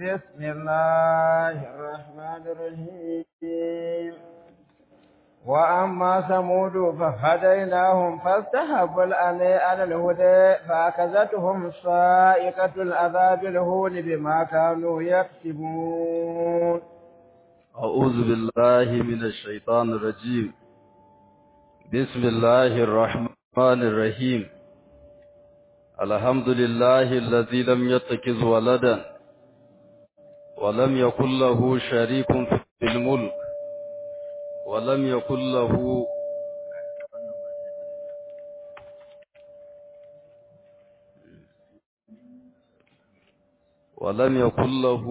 بسم الله الرحمن الرحيم وأما ثمود فهديناهم فاستحبوا العمي على الهدى فأخذتهم صاعقة العذاب الهون بما كانوا يكسبون. أعوذ بالله من الشيطان الرجيم. بسم الله الرحمن الرحيم. الحمد لله الذي لم يتخذ ولدا ولم يكن له شريك في الملك ولم يكن له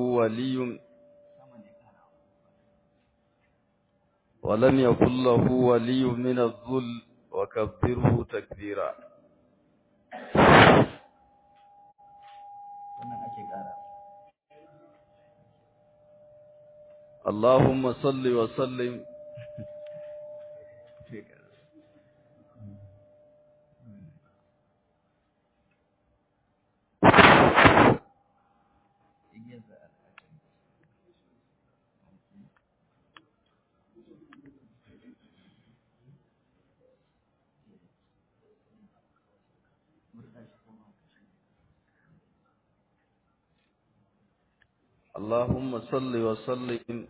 ولي من الذل وكبره تكبيرا. اللهم صل وسلم اللهم صل وسلم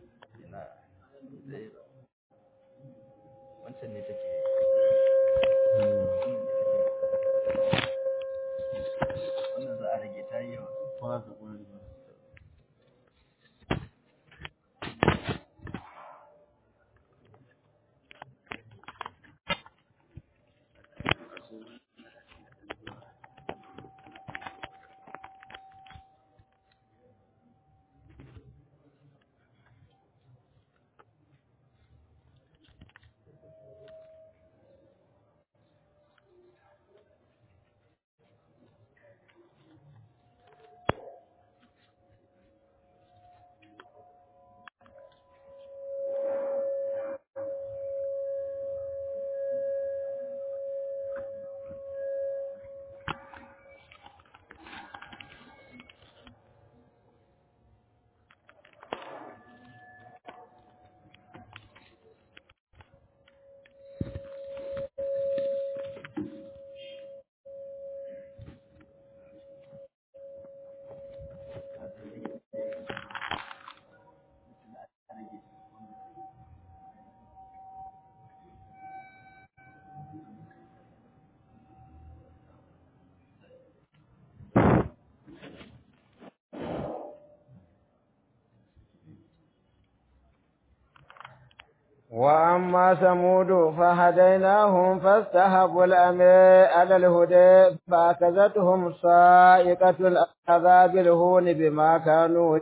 وأما ثمود فهديناهم فاستحبوا العمي على الهدى فأخذتهم صاعقة العذاب الهون بما كانوا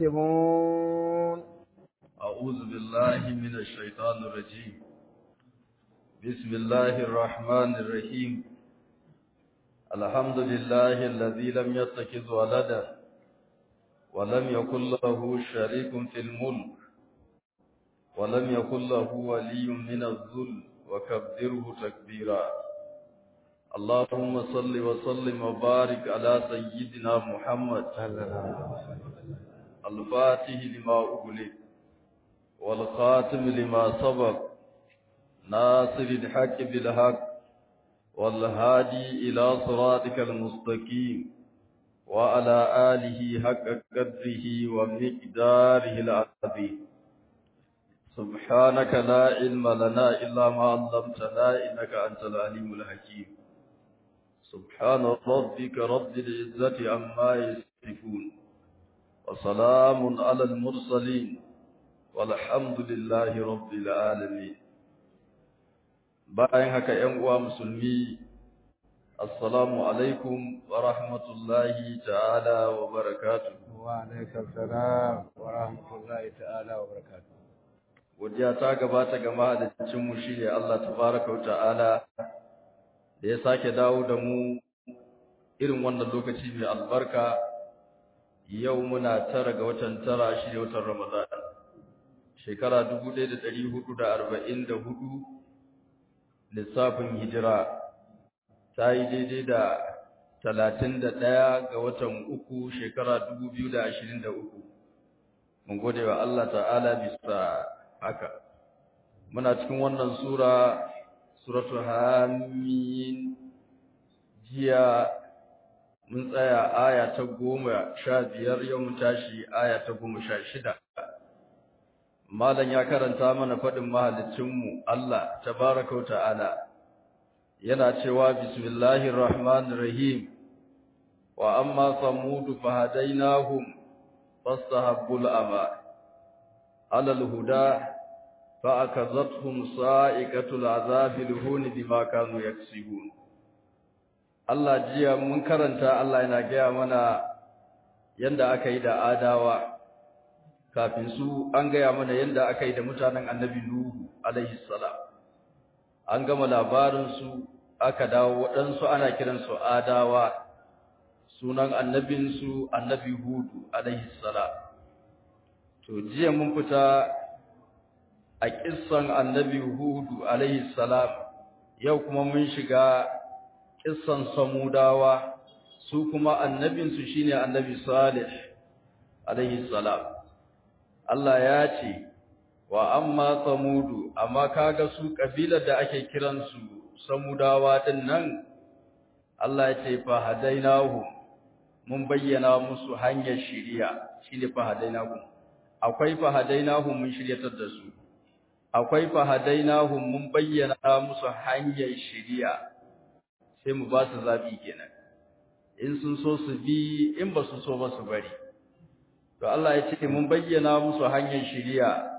يكسبون. أعوذ بالله من الشيطان الرجيم. بسم الله الرحمن الرحيم. الحمد لله الذي لم يتخذ ولدا ولم يكن له شريك في الملك ولم يكن له ولي من الذل وكبره تكبيرا. اللهم صل وسلم وبارك على سيدنا محمد الفاتح لما أغلق والخاتم لما سبق ناصر الحق بالحق والهادي إلى صراطك المستقيم وعلى آله حق قدره ومقداره العظيم. سبحانك لا علم لنا إلا ما علمتنا إنك أنت العليم الحكيم. سبحان ربك رب العزة عما يصفون وسلام على المرسلين والحمد لله رب العالمين. bayan haka ƴan uwa musulmi, assalamu alaikum wa rahmatullahi ta'ala wa barakatuh. Wa alaikum salam wa rahmatullahi ta'ala wa barakatuh. Godiya ta gabata ga mahaliccin mu shine Allah tabaraka wa ta'ala da ya sake dawo da mu irin wannan lokaci mai albarka. Yau muna 9 ga watan 9 shine watan Ramadan, shekara 1444 lissafin hijira, ta yi daidai da 31 ga watan 3 shekara 2023. mun gode wa Allah ta'ala bisa haka. Muna cikin wannan suratul Hamim. Jiya mun tsaya aya ta 15, yau mun tashi aya ta 16. Malam ya karanta mana fadin mahaliccinmu Allah tabaraka wa ta'ala yana cewa bismillahir rahmanir rahim wa amma samud fahadainahum fastahabbul ama alal huda fa'akazathum sa'iqatul azabil hun bima kanu yaksibun. Allah jiya mun karanta Allah yana gaya mana yanda aka yi da adawa, kafin su an gaya mana yanda aka yi da mutanen annabi Nuhu alaihi salam. An gama labarinsu aka dawo waɗansu ana kiransu adawa, sunan annabinsu annabi Hudu alaihi salam. To jiya mun fita a kissan annabi Hudu alaihi salam, yau kuma mun shiga kissan Samudawa, su kuma annabinsu shine annabi Salih alaihi salam. Allah ya ce wa amma Samudu, amma kaga su kabilar da ake kiransu Samudawa din nan, Allah ya ce fa hadainahu, mun bayyana musu hanyar shiriya, shine fa hadainahu. Akwai fa hadainahu mun shiryatar da su, akwai fa hadainahu mun bayyana musu hanyar shiriya, sai mu ba su zabi kenan, in sun so su bi, in ba su so ba su bari. To Allah ya ce mun bayyana musu hanyar shiriya,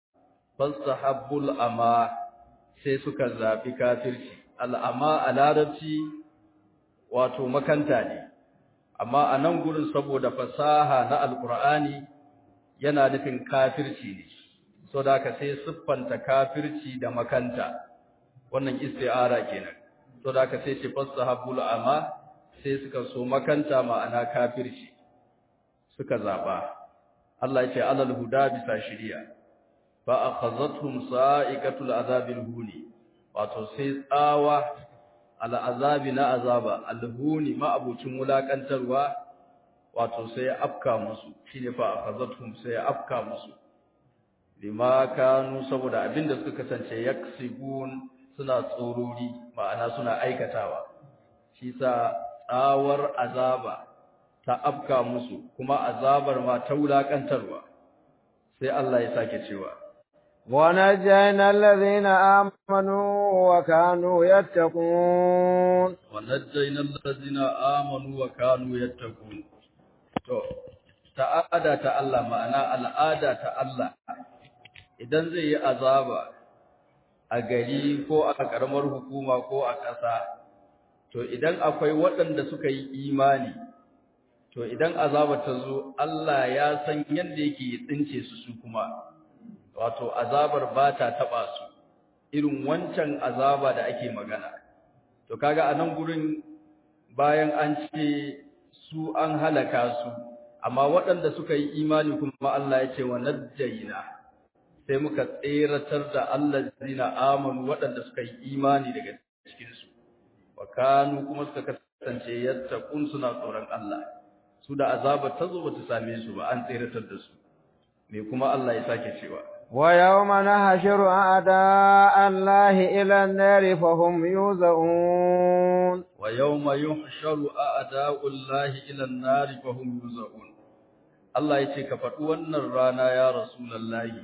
fastahabbul ama, sai suka zabi kafirci. Al'ama a larabci wato makanta ne, amma a nan gurin saboda fasaha na alqur'ani yana nufin kafirci ne, so da ka sai siffanta kafirci da makanta, wannan isti'ara kenan. So da ka sai ce fastahabbul ama, sai suka so makanta ma'ana kafirci suka zaba. Allah ya ce alal huda bisa shiriya, fa akhadhatuhum sa'iqatul azabil huni, wato sai tsawa al azabi na azaba al huni ma abucin wulakantarwa, wato sai afka musu, shine fa akhadhatuhum sai afka musu, bima kanu, saboda abinda suka kasance yaksibun, suna tsorori, ma'ana suna aikatawa. Shi sa tsawar azaba ta afka musu, kuma azabar ma ta wulakantarwa. Sai Allah ya sake cewa wa najjayna alladhina amanu wa kanu yattaqun. wa najjayna alladhina amanu wa kanu yattaqun. To ta'ada ta Allah, ma'ana al'ada ta Allah, idan zai yi azaba a gari ko a karamar hukuma ko a ƙasa, to idan akwai waɗanda suka yi imani, to idan azaba ta zo Allah ya san yadda yake tsince su kuma, wato azabar ba ta taba su irin wancan azaba da ake magana. To kaga a nan gurin bayan an ce su an halaka su, amma waɗanda suka yi imani kuma Allah ya ce wa najjayna, sai muka tseratar da allazina amanu, waɗanda suka yi imani daga cikin su, wa kanu kuma suka kasance yattaqun, suna tsoron Allah. Su da azaba ta zo bata same su ba, an tseratar da su. Me kuma Allah ya sake cewa wa yawma nahshuru a'da'a Allahi ila an-nari fa hum yuzaun. wa yawma yuhsharu a'da'u Allahi ila an-nari fa hum yuzaun. Allah ya ce ka faɗi wannan rana ya Rasulullahi,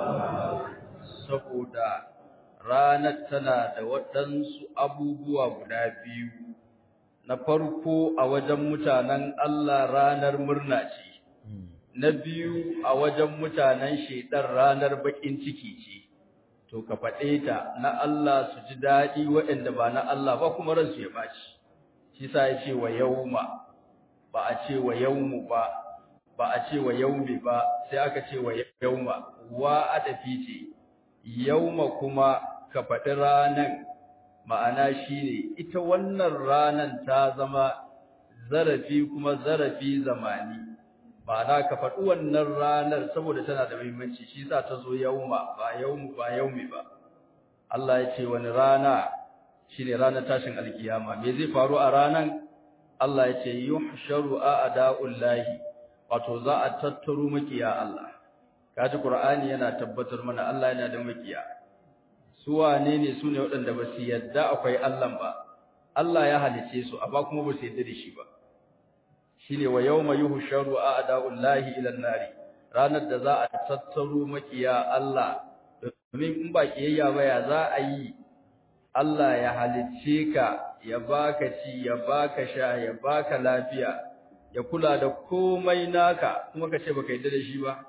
saboda ranar tana da waɗansu abubuwa guda biyu. Na farko, a wajen mutanen Allah ranar murna ce, na biyu a wajen mutanen shaitan ranar bakin ciki ce. To ka faɗe ta, na Allah su ji daɗi, waɗanda ba na Allah ba kuma ransu ya ɓaci. Shi sa ya ce wa yauma, ba a ce wa yaumu ba, ba a ce wa yaumi ba, sai aka ce wa yauma. Wa adafi ce, yauma kuma ka faɗi ranan, ma'ana shine ita wannan ranan ta zama zarafi, kuma zarafi zamani, ma'ana ka faɗi wannan ranar saboda tana da muhimmanci, shi sa ta zo yauma, ba yaumu ba yaumi ba. Allah ya ce wani rana, shine ranar tashin alkiyama. Me zai faru a ranan? Allah ya ce yuhsharu a'da'ullahi, wato za a tattaro makiya Allah, kaji Qur'ani yana tabbatar mana Allah yana da makiya su wane ne su ne waɗanda ba su yadda akwai Allah ba Allah ya halice su amma kuma ba su yadda da shi ba shine wa yawma yuhsharu a'da'ullahi ila an-nari ranar da za a tattaro makiya Allah domin in ba kiyayya ba ya za a yi Allah ya halice ka ya baka ci ya baka sha ya baka lafiya ya kula da komai naka kuma ka ce baka yadda da shi ba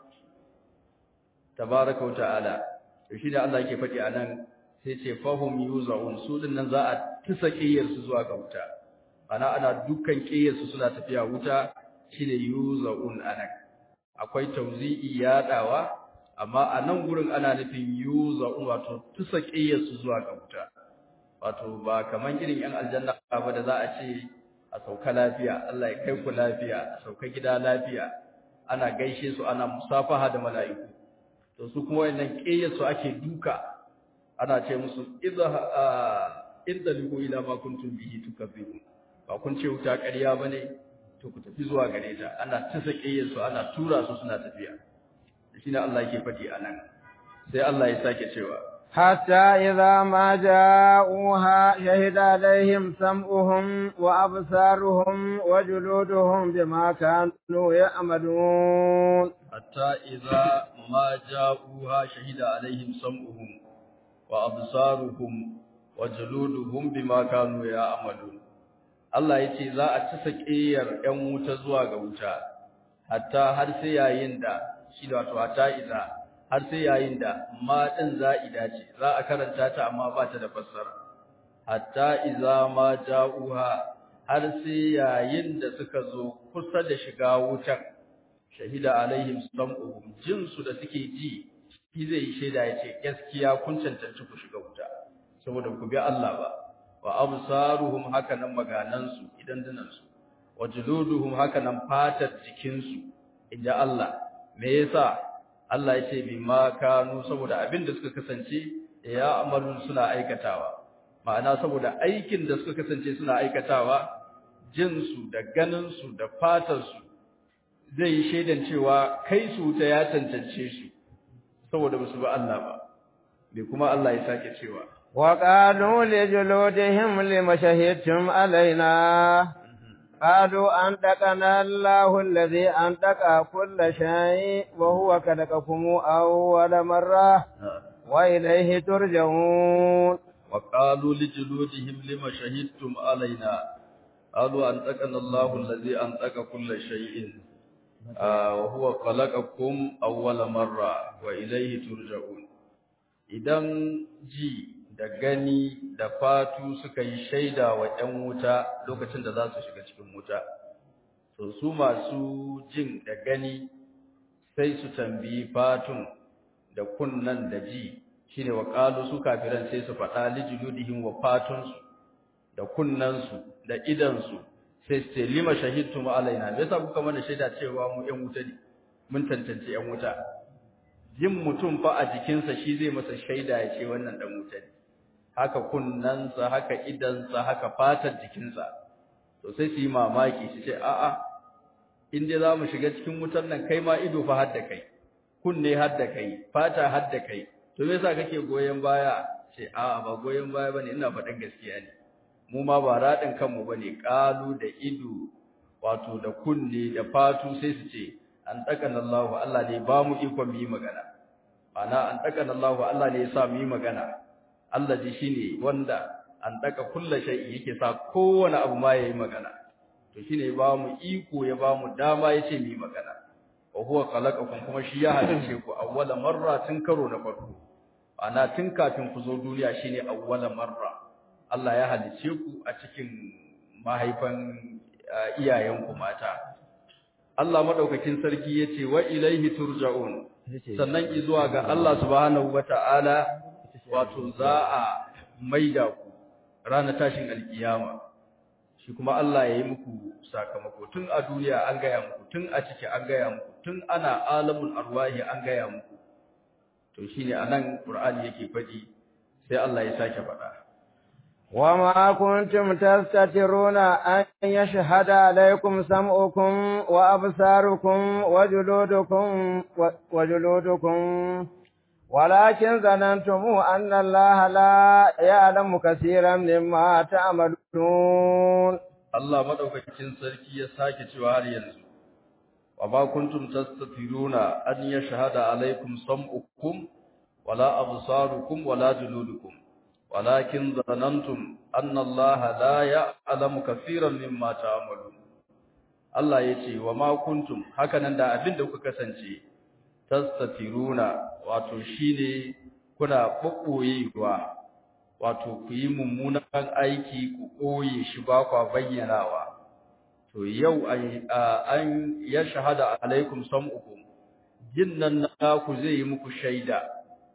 tabaraka wa ta'ala to shi da Allah yake faɗi anan sai ce fahum yuzaun su din nan za a tusa kiyar su zuwa ga wuta ana dukkan kiyar su suna tafiya wuta shine yuzaun anan akwai tauzi'i yadawa amma a nan gurin ana nufin yuzaun wato tusa kiyar su zuwa ga wuta wato ba kaman irin yan aljanna ba da za a ce a sauka lafiya Allah ya kai ku lafiya a sauka gida lafiya ana gaishe su ana musafaha da mala'iku to su kuma wannan kiyar su ake duka ana ce musu idalihu ila ma kuntum bihi tukadzibun ba kun ce wuta ƙarya bane to ku tafi zuwa gare ta ana tasa kiyar su ana tura su suna tafiya shine Allah yake faɗi anan sai Allah ya sake cewa حتى إذا ما جاءوها شهد عليهم سمعهم وأبصارهم وجلودهم بما كانوا يعملون حتى إذا ما جاءوها شهد عليهم سمعهم وأبصارهم وجلودهم بما كانوا يعملون Allah ya ce za a ci sakiyar ‘yan wuta zuwa ga wuta, hatta har sai yayin da shi da wato hatta iza har sai yayin da ma din za'ida ce za a karanta ta amma ba ta da fassara hatta iza ma ja'uha har sai yayin da suka zo kusa da shiga wutar shahida alaihim sam'uhum jinsu da suke ji shi zai shaida yace gaskiya kun cancanci ku shiga wuta saboda ku bi Allah ba wa absaruhum hakanan maganansu idan dinansu wa juluduhum hakanan fatar jikinsu inda Allah me yasa Allah ya ce bi ma kanu saboda abin da suka kasance ya amalun suna aikatawa ma'ana saboda aikin da suka kasance suna aikatawa jinsu da ganinsu da fatarsu zai yi shaidan cewa kai su ta ya tantance su saboda ba su bi Allah ba bai kuma Allah ya sake cewa wa qalu li juludihim lima shahidtum alaina قالوا أنطقنا الله الذي أنطق كل شيء وهو خلقكم أول مرة وإليه ترجعون وقالوا لجلودهم لما شهدتم علينا قالوا أنطقنا الله الذي أنطق كل شيء وهو خلقكم أول مرة وإليه ترجعون idan ji da gani da fatu suka yi shaida wa ‘yan wuta lokacin da za su shiga cikin wuta, to su masu jin da gani sai su tambayi fatun da kunnan da ji shi ne wa ƙalu su kafiran sai su faɗa lijiludihim wa fatunsu da kunnansu da idansu sai su ce lima shahidtum alaina bai sa kuka mana shaida cewa mu ‘yan wuta ne mun tantance ‘yan wuta jin mutum fa a jikinsa shi zai masa shaida ya ce wannan ɗan wuta ne haka kunnansa haka idansa haka fatar jikinsa to sai su yi mamaki su ce a'a in dai za mu shiga cikin wutar nan kai ma ido fa har da kai kunne har da kai fata har da kai to me yasa kake goyen baya ce a'a ba goyen baya bane ina faɗin gaskiya ne mu ma ba radin kanmu bane kalu da ido wato da kunne da fatu sai su ce an takana Allah ne ba mu iko mu yi magana ana an takana Allah ne ya sa mu yi magana Allah ji shine wanda an daka kullu shay'i yake sa kowane abu ma yayi magana to shine ya ba mu iko ya ba mu dama yace mu yi magana wa huwa khalaqakum kuma shi ya halice ku awwala marra tun karo na farko ana tun kafin ku zo duniya shine awwala marra Allah ya halice ku a cikin mahaifan iyayenku mata Allah madaukakin sarki yace wa ilaihi turja'un sannan zuwa ga Allah subhanahu wata'ala wato za a maida ku ranar tashin alkiyama shi kuma Allah ya yi muku sakamako tun a duniya an gaya muku tun a ciki an gaya muku tun ana alamul arwahi an gaya muku to shine anan Qur'ani yake faɗi sai Allah ya sake faɗa وما كنتم تستترون أن يشهد عليكم سمعكم وأبصاركم وجلودكم ولكن ظننتم أن الله لا يعلم كثيرا مما تعملون. الله مدوكاكين sarki ya sake cewa har yanzu wa ma kuntum tastatiruna an yashhada alaykum sam'ukum wala absarukum wala juludukum walakin dhanantum anna allaha la ya'lamu kaseeran mimma ta'malun. Allah yace wa ma kuntum hakanan da abinda kuka kasance tastatiruna wato shine kuna bubboyewa wato ku yi mummunan aiki ku koye shi ba ku bayyanawa to yau an ya shahada alaikum sam'ukum jinnan naku zai yi muku shaida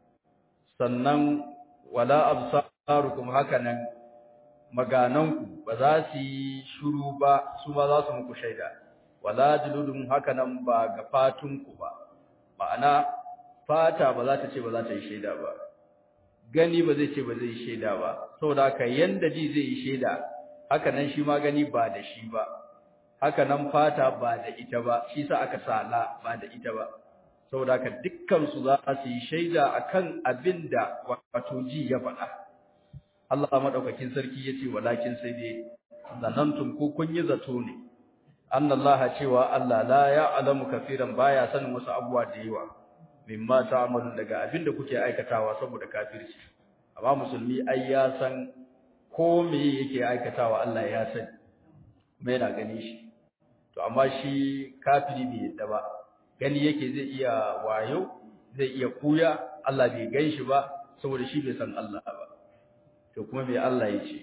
sannan wala absarukum hakanan magananku ba za su yi shiru ba su ma za su muku shaida wala juludum hakanan ba ga fatunku ba ma'ana fata ba za ta ce ba za ta yi shaida ba gani ba zai ce ba zai yi shaida ba saboda haka yanda ji zai yi shaida hakanan shi ma gani ba da shi ba hakanan fata ba da ita ba shi sa aka sala ba da ita ba saboda haka dukkan su za su yi shaida akan abinda wato ji ya faɗa. Allah madaukakin sarki yace walakin sai dai zanantum ko kun yi zato ne annallaha cewa Allah la ya'lamu kaseeran baya sanin wasu abubuwa da yawa mimma ta'malun daga abinda kuke aikatawa saboda kafirci amma musulmi ai ya san ko me yake aikatawa Allah ya sani kuma yana gani shi to amma shi kafiri bai yadda ba gani yake zai iya wayo zai iya kuya Allah bai ganshi ba saboda shi bai san Allah ba to kuma me Allah yace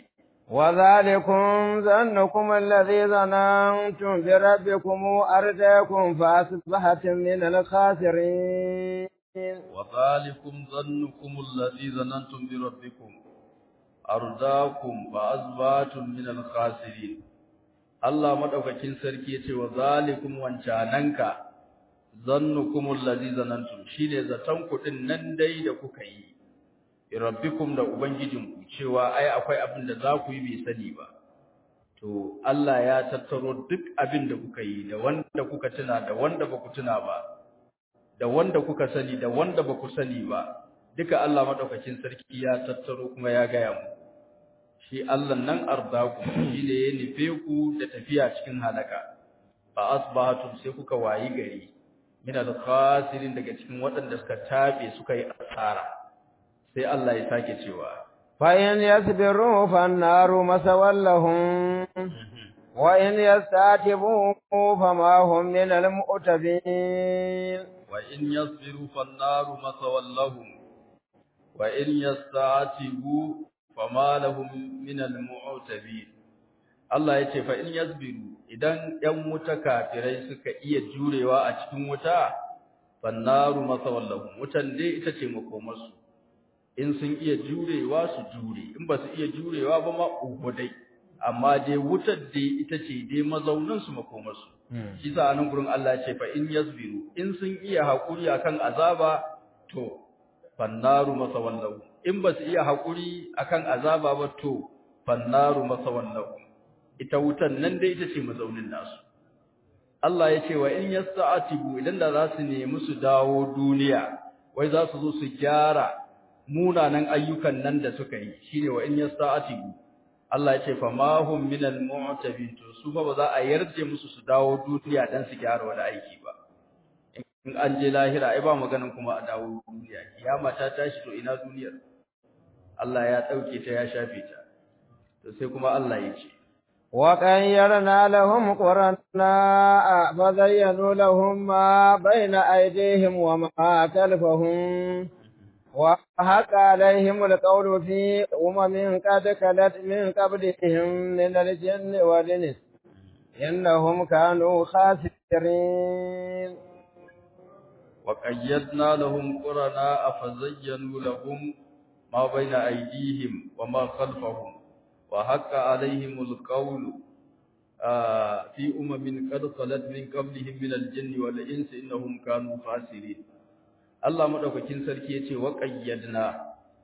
وذلكم ظنكم الذي ظننتم بربكم أرداكم فأصبحتم من الخاسرين. وذلكم ظنكم الذي ظننتم بربكم أرداكم فأصبحتم من الخاسرين. Allah madaukakin sarki yace wa zalikum wancananka zannukumul ladzi zanantum shine zatan ku din nan dai da kuka yi rabbikum da ubangijinku cewa ai akwai abin da za ku yi bai sani ba to Allah ya tattaro duk abin da kuka yi da wanda kuka tuna da wanda ba ku tuna ba da wanda kuka sani da wanda ba ku sani ba duka Allah madaukakin sarki ya tattaro kuma ya gaya mu shi Allah nan ardaku shine ya nufe ku da tafiya cikin halaka fa asbahatum sai kuka wayi gari min al-khasirin daga cikin waɗanda suka tabe suka yi asara sai Allah ya sake cewa fa in yasbiru fan-naru masawallahum wa in yastatibu fama hum min al-mu'tabin wa in yasbiru fan-naru masawallahum wa in yastatibu fama lahum min al-mu'tabin Allah yace fa in yasbiru idan yan wuta kafirai suka iya jurewa a cikin wuta fannaru masawallahum wutan dai ita ce makomarsu in sun iya jurewa su jure in ba su iya jurewa ba ma uku dai amma dai wutar dai ita ce dai mazaunin su makomarsu shi sa anan gurin Allah yace fa in yasbiru in sun iya hakuri akan azaba to fannaru masawallahum in ba su iya haƙuri akan azaba ba to fannaru masawallahu ita wutan nan dai ita ce mazaunin nasu Allah ya ce wa in yasta'atibu idan da za su nemi su dawo duniya wai za su zo su gyara munanan ayyukan nan da suka yi shine wa in yasta'atibu Allah ya ce fa ma hum minal mu'tabin to su ba za a yarje musu su dawo duniya dan su gyara wani aiki ba in an je lahira ai ba maganin kuma a dawo duniya kiyama ta tashi to ina duniyar Allah ya dauke ta ya shafe ta to sai kuma Allah ya ce wa qayyarna lahum qurana fa zayyanu lahum ma bayna aydihim wa ma khalfahum wa haqa alaihim alqawlu fi umamin qad kalat min qablihim min al-jinni wal ins innahum kanu khasirin وقيدنا لهم قرناء فزينوا لهم ما بين أيديهم وما خلفهم وحق عليهم القول في قد خلت من قبلهم من الجن والإنس إنهم كانوا خاسرين الله مدوكين sarki yace wa qayyadna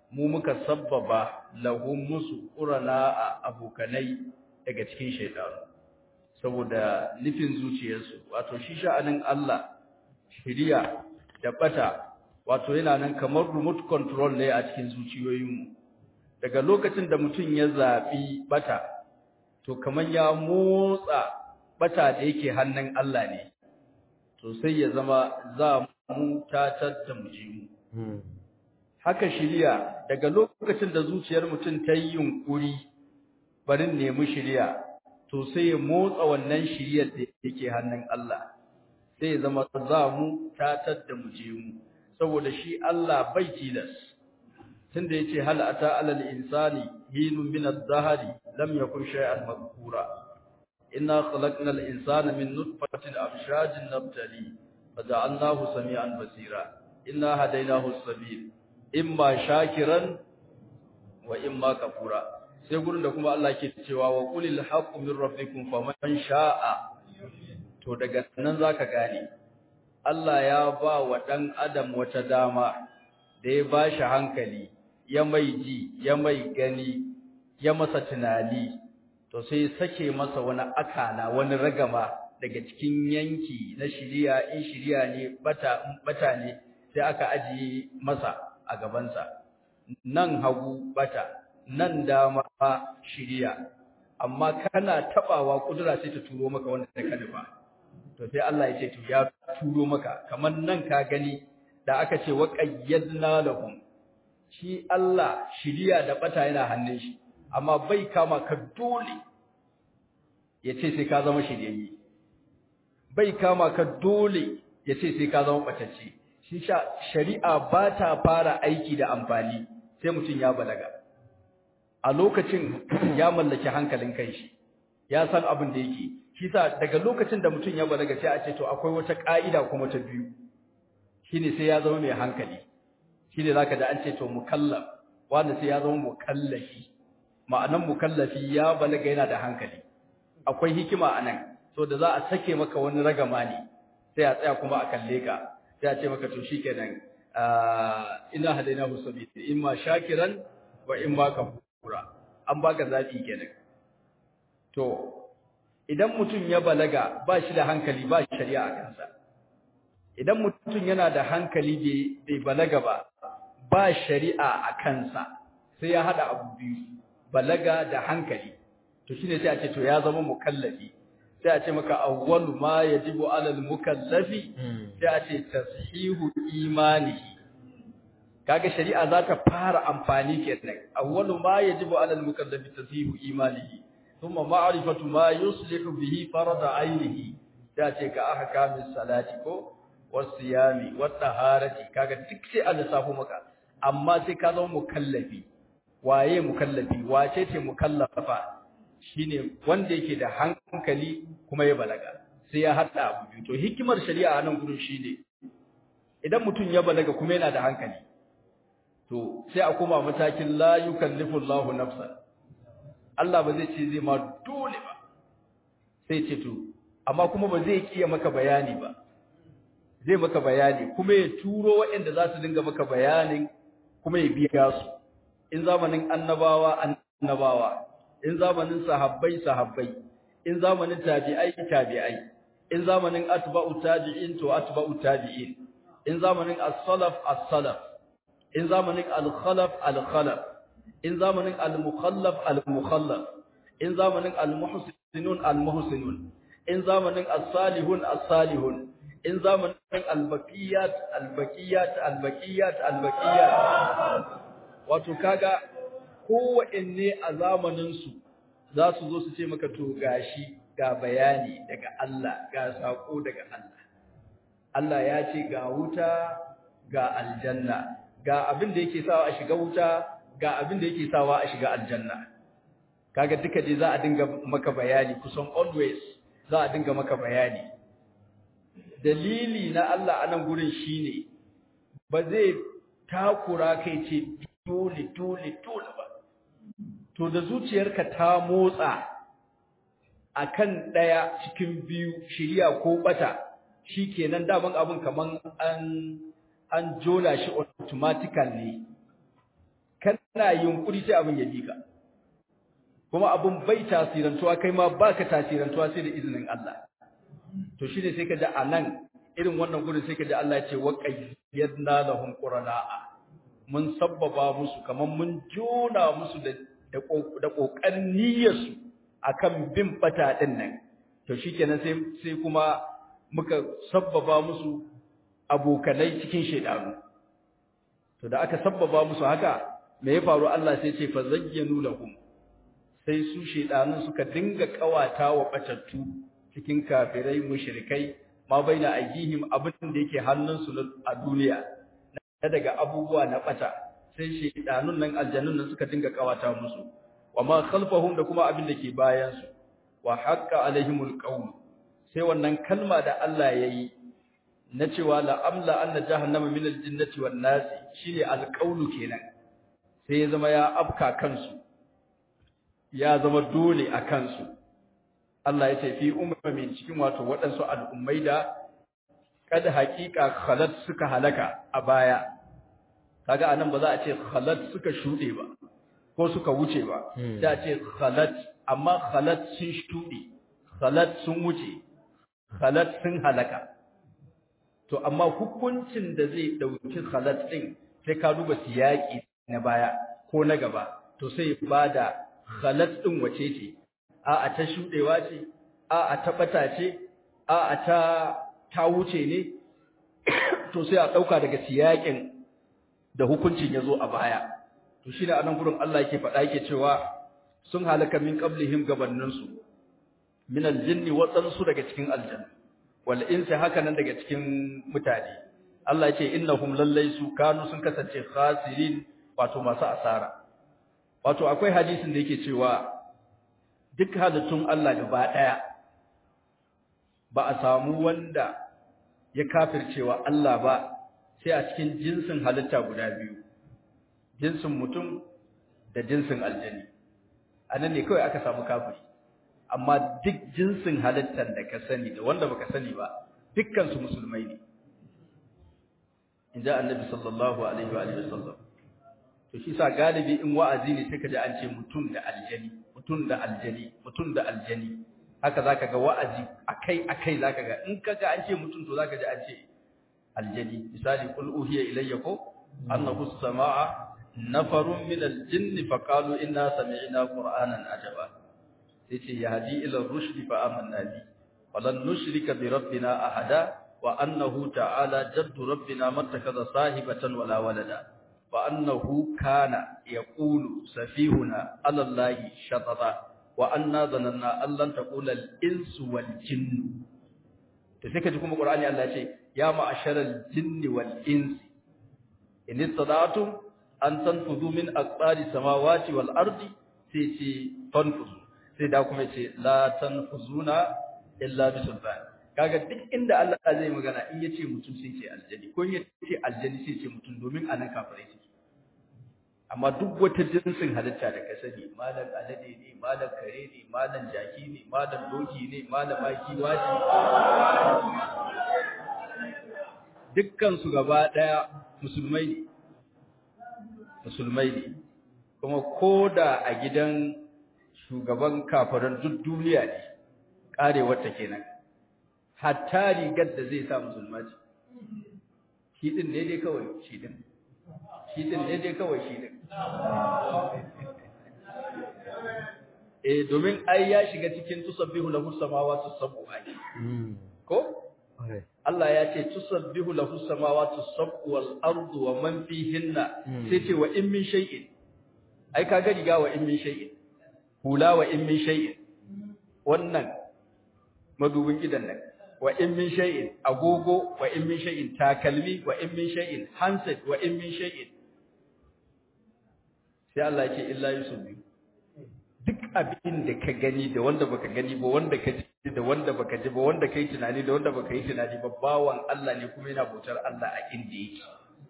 mu muka sabbaba lahum musu qurana abokanai daga cikin shaytan saboda nufin zuciyarsu wato shi sha'anin Allah shiriya da bata wato yana nan kamar remote control ne a cikin zuciyoyinmu daga lokacin da mutum ya zabi bata to kamar ya motsa bata da yake hannun Allah ne to sai ya zama za mu tatar da mu haka shiriya daga lokacin da zuciyar mutum ta yi yunkuri barin nemi shiriya to sai ya motsa wannan shiriyar da yake hannun Allah sai ya zama za mu tatar da mu saboda shi Allah bai tilas tunda yace hal ata alal insani hinun min adh-dhahri lam yakun shay'an madhkura inna khalaqnal insana min nutfatin amshajin nabtali faja'alnahu sami'an basira inna hadaynahu as-sabil imma shakiran wa imma kafura sai gurin da kuma Allah ke cewa wa qulil haqqu min rabbikum faman sha'a to daga nan zaka gane Allah ya ba wa dan adam wata dama da ya bashi hankali ya mai ji ya mai gani ya masa tunani to sai sake masa wani akana wani ragama daga cikin yanki na shiriya in shiriya ne bata ne sai aka ajiye masa a gabansa nan hagu bata nan dama shiriya amma kana tabawa kudura sai ta turo maka wanda ta nufa to sai Allah ya ce to ya turo maka kamar nan ka gani da aka ce wa qayyadna lahum shi Allah shiriya da bata yana hannun shi amma bai kama ka dole yace sai ka zama shiriyayye bai kama ka dole yace sai ka zama batacce shi shari'a ba ta fara aiki da amfani sai mutum ya balaga a lokacin ya mallaki hankalin kanshi ya san abin da yake shi sa daga lokacin da mutum ya balaga sai a ce to akwai wata ka'ida kuma ta biyu shine sai ya zama mai hankali shine zaka da an ce to mukallaf wanda sai ya zama mukallafi ma'anan mukallafi ya balaga yana da hankali akwai hikima anan so da za a sake maka wani ragama ne sai a tsaya kuma a kalle ka sai a ce maka to shikenan ina hadainahu sabil imma shakiran wa imma kafura an baka zabi kenan to idan mutum ya balaga ba shi da hankali ba shari'a a kansa idan mutum yana da hankali bai balaga ba shari'a a kansa sai ya hada abu biyu balaga da hankali to shine sai a ce to ya zama mukallafi sai a ce maka awwalu ma yajibu alal mukallafi sai a ce tashihu imanihi kaga shari'a za ta fara amfani kenan awwalu ma yajibu alal mukallafi tashihu imanihi thumma ma'rifatu ma yuslihu bihi farada ainihi sai a ce ka ahkamis salati ko wasiyami wattaharati kaga duk sai a lissafo maka amma sai ka zama mukallafi waye mukallafi wace ce mukallafa shine wanda yake da hankali kuma ya balaga sai ya hada abu biyu to hikimar shari'a nan gurin shine idan mutum ya balaga kuma yana da hankali to sai a koma matakin la yukallifu Allahu nafsan Allah ba zai ce zai ma dole ba sai ce to amma kuma ba zai kiya maka bayani ba zai maka bayani kuma ya turo waɗanda za su dinga maka bayanin kuma ya biya su in zamanin annabawa in zamanin sahabbai in zamanin tabi'ai in zamanin atba'u tabi'in to atba'u tabi'in in zamanin as-salaf in zamanin al-khalaf in zamanin al-mukhallaf in zamanin al-muhsinun in zamanin as-salihun in zamanin al-baqiyat wato kaga kowanne a zamaninsu za su zo su ce maka to gashi ga bayani daga Allah ga sako daga Allah Allah ya ce ga wuta ga aljanna ga abin da yake sawa a shiga wuta ga abin da yake sawa a shiga aljanna kaga duka dai za a dinga maka bayani kusan always za a dinga maka bayani dalili na Allah a nan gurin shine ba zai takura kai ce dole ba to da zuciyarka ta motsa akan daya cikin biyu shiriya ko bata shikenan daman abin kaman an jona shi automatically kana yunkuri sai abin ya bi ka kuma abin bai tasirantuwa kai ma baka tasirantuwa sai da izinin Allah to shine sai ka ji anan irin wannan gurin sai ka ji Allah ya ce wa qayyadna lahum qurana'a mun sabbaba musu kaman mun jona musu da kokarin niyyarsu akan bin bata din nan to shikenan sai kuma muka sabbaba musu abokanai cikin shedanu to da aka sabbaba musu haka me ya faru Allah sai ce fa zayyanu lahum sai su shedanun suka dinga kawata wa batattu cikin kafirai mushrikai ma baina aijihim abin da yake hannunsu a duniya na daga abubuwa na bata sai shedanun nan aljannun nan suka dinga kawata musu wa ma khalfahum da kuma abin da ke bayan su wa haqqa alaihimul qawl sai wannan kalma da Allah yayi na cewa la amla anna jahannama min aljinnati wan nasi shine alqawlu kenan sai ya zama ya afka kansu ya zama dole a kansu Allah ya ce fi ummin cikin wato waɗansu al'ummai da kada haƙiƙa khalat suka halaka a baya kaga anan ba za a ce khalat suka shuɗe ba ko suka wuce ba da a ce khalat amma khalat sun shuɗe khalat sun wuce khalat sun halaka to amma hukuncin da zai dauki khalat din sai ka duba siyaki na baya ko na gaba to sai bada khalat din wace ce a ta shudewa ce a ta bata ce a ta wuce ne to sai a dauka daga siyakin da hukuncin yazo a baya to shine anan gurin Allah yake faɗa yake cewa sun halaka min qablihim gabanninsu min aljinni waɗansu daga cikin aljanna wal insi haka nan daga cikin mutane Allah ya ce innahum lallai su kanu sun kasance khasirin wato masu asara wato akwai hadisin da yake cewa duk halittun Allah gaba daya ba a samu wanda ya kafircewa Allah ba sai a cikin jinsin halitta guda biyu jinsin mutum da jinsin aljani anan ne kawai aka samu kafiri amma duk jinsin halittar da ka sani da wanda baka sani ba dukkan su musulmai ne inda annabi sallallahu alaihi wa alihi wasallam to shi sa galibi in wa'azi ne sai ka ji an ce mutum da aljani mutum da aljani mutum da aljani haka zaka ga wa'azi akai zaka ga in kaga an ce mutum to zaka ji an ce aljani misali qul uhiya ilayya ko annahu samaa nafarun min aljinn faqalu inna sami'na qur'anan ajaba yace yahdi ila ar-rushd fa amanna bi walan nushrika bi rabbina ahada wa annahu ta'ala jaddu rabbina mattakhadha sahibatan wala walada wa annahu kana yaqulu safihuna ala allahi shatata wa anna dhananna allan taqula al-insu wal jinnu to sai kaji kuma qur'ani Allah ya ce ya ma'asharal jinni wal insi in istada'tum an tanfudu min aqtari samawati wal ardi sai ce tanfudu sai da kuma ce la tanfuzuna illa bi sultan kaga duk inda Allah zai magana in yace mutum sai ce aljani ko in yace aljani sai ce mutum domin anan kafirai ce amma duk wata jinsin halitta da ka sani malan alade ne malan kare ne malan jaki ne malan doki ne malan maki waji dukkan su gaba daya musulmai ne kuma koda a gidan shugaban kafiran duk duniya ne karewar ta kenan hatta rigar da zai sa musulma ce shi din ne dai kawai shi din ne dai kawai shi din domin ai ya shiga cikin tusabbihu lahu samawati sab'u ai ko Allah ya ce tusabbihu lahu samawati sab'u wal ardu wa man fihinna sai ce wa in min shay'in ai kaga riga wa in min shay'in hula wa in min shay'in wannan madubin gidan nan wa in min shay'in agogo wa in min shay'in takalmi wa in min shay'in handset wa in min shay'in sai Allah ya ce illa yusabbi duk abin da ka gani da wanda baka gani ba wanda ka ji da wanda baka ji ba wanda kai tunani da wanda baka yi tunani ba bawan Allah ne kuma yana bautar Allah a inda yake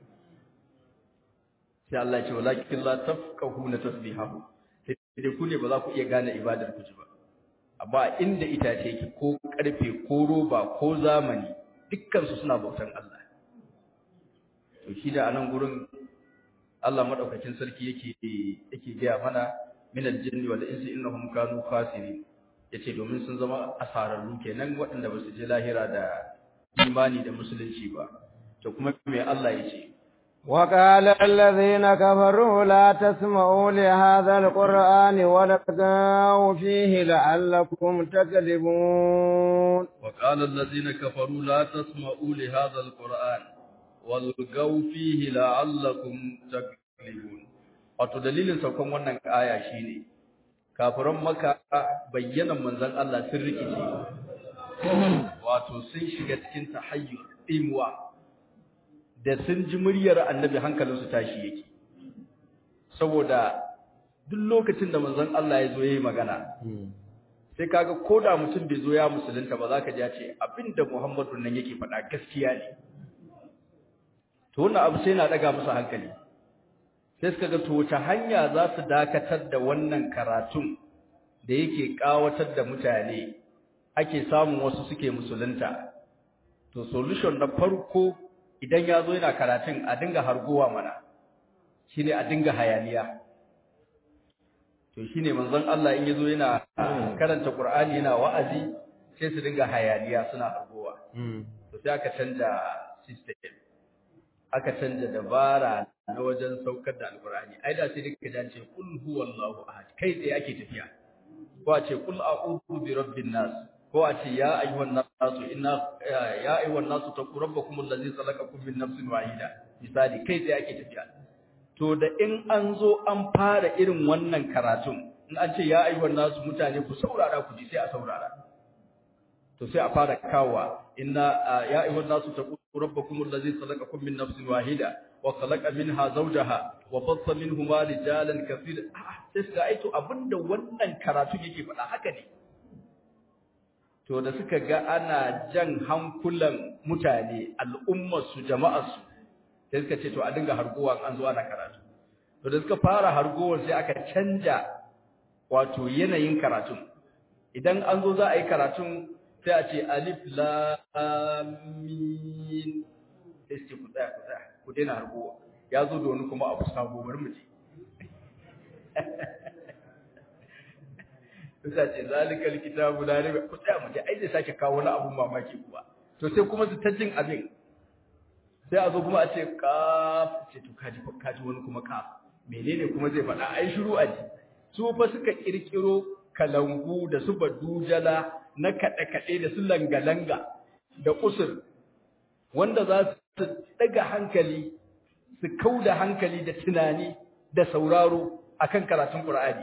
sai Allah ya ce walakin la tafqahuna tasbihahu sai ku ne ba za ku iya gane ibadar ku ji ba amma inda itace yake ko karfe ko roba ko zamani dukkan su suna bautan Allah to shi da anan gurin Allah madaukakin sarki yake gaya mana min al-jinni wal insi innahum kanu khasirin, yace domin sun zama asararru kenan waɗanda ba su je lahira da imani da musulunci ba. To kuma me Allah yace, وقال الذين كفروا لا تسمعوا لهذا القرآن ولغوا فيه لعلكم تغلبون. وقال الذين كفروا لا تسمعوا لهذا القرآن والغوا فيه لعلكم تغلبون. wato dalilin saukan wannan aya shine kafiran Makka bayyanan manzon Allah sun rikice, wato sun shiga cikin tahayyur imwa, da sun ji muryar annabi hankalinsu tashi yake, saboda duk lokacin da manzon Allah ya zo yayi magana sai kaga koda mutum bai zo ya musulunta ba zaka ji ya ce abinda Muhammadu nan yake faɗa gaskiya ne. To wannan abu sai na daga musu hankali, sai suka ga to wata hanya za su dakatar da wannan karatun da yake kawatar da mutane ake samun wasu suke musulunta. To solution na farko idan ya zo yana karatun a dinga hargowa mana, shine a dinga hayaniya. To shine manzon Allah in yazo yana karanta Qur'ani yana wa'azi sai su dinga hayaniya suna hargowa. To sai aka canja system, aka canja dabara na wajen saukar da Al-Qur'ani. Ai da sai dinka dace kul huwallahu ahad, kai tsaye ake tafiya, ko a ce kul a'udhu bi rabbin nas, ko a ce ya ayyuhan nasu ya ayyuhan nasu taqu rabbakum allazi khalaqakum min nafsin wahida, misali kai sai ake tafiya. To da in an zo an fara irin wannan karatun, in an ce ya ayyuhan nasu, mutane ku saurara ku ji, sai a saurara. To sai a fara kawa ya ayyuhan nasu taqu rabbakum allazi khalaqakum min nafsin wahida wa khalaqa minha zawjaha wa bassa minhuma rijalan kaseeran. Sai suka aito abinda wannan karatu yake faɗa haka ne. To da suka ga ana jan hankulan mutane, al'ummarsu, jama'arsu, sai suka ce to a dinga hargowa an zo ana karatu. To da suka fara hargowar sai aka canja wato yanayin karatun. Idan an zo za a yi karatun sai a ce alif lam mim, sai ce ku tsaya ku daina hargowa, ya zo da wani kuma abu sabo, bari mu je. Suka ce zalikal kitabu la raiba, ku tsaya mu je, ai zai sake kawo wani abun mamaki kuwa. To sai kuma su ta jin abin, sai a zo kuma a ce kaf, ce to kaji wani kuma kaf, menene kuma zai faɗa, ai shiru a ji. Su fa suka kirkiro kalangu da su badujala na kaɗe-kaɗe da su langa-langa da usur, wanda za su daga hankali, su kauda hankali da tunani da sauraro akan karatun Qur'ani.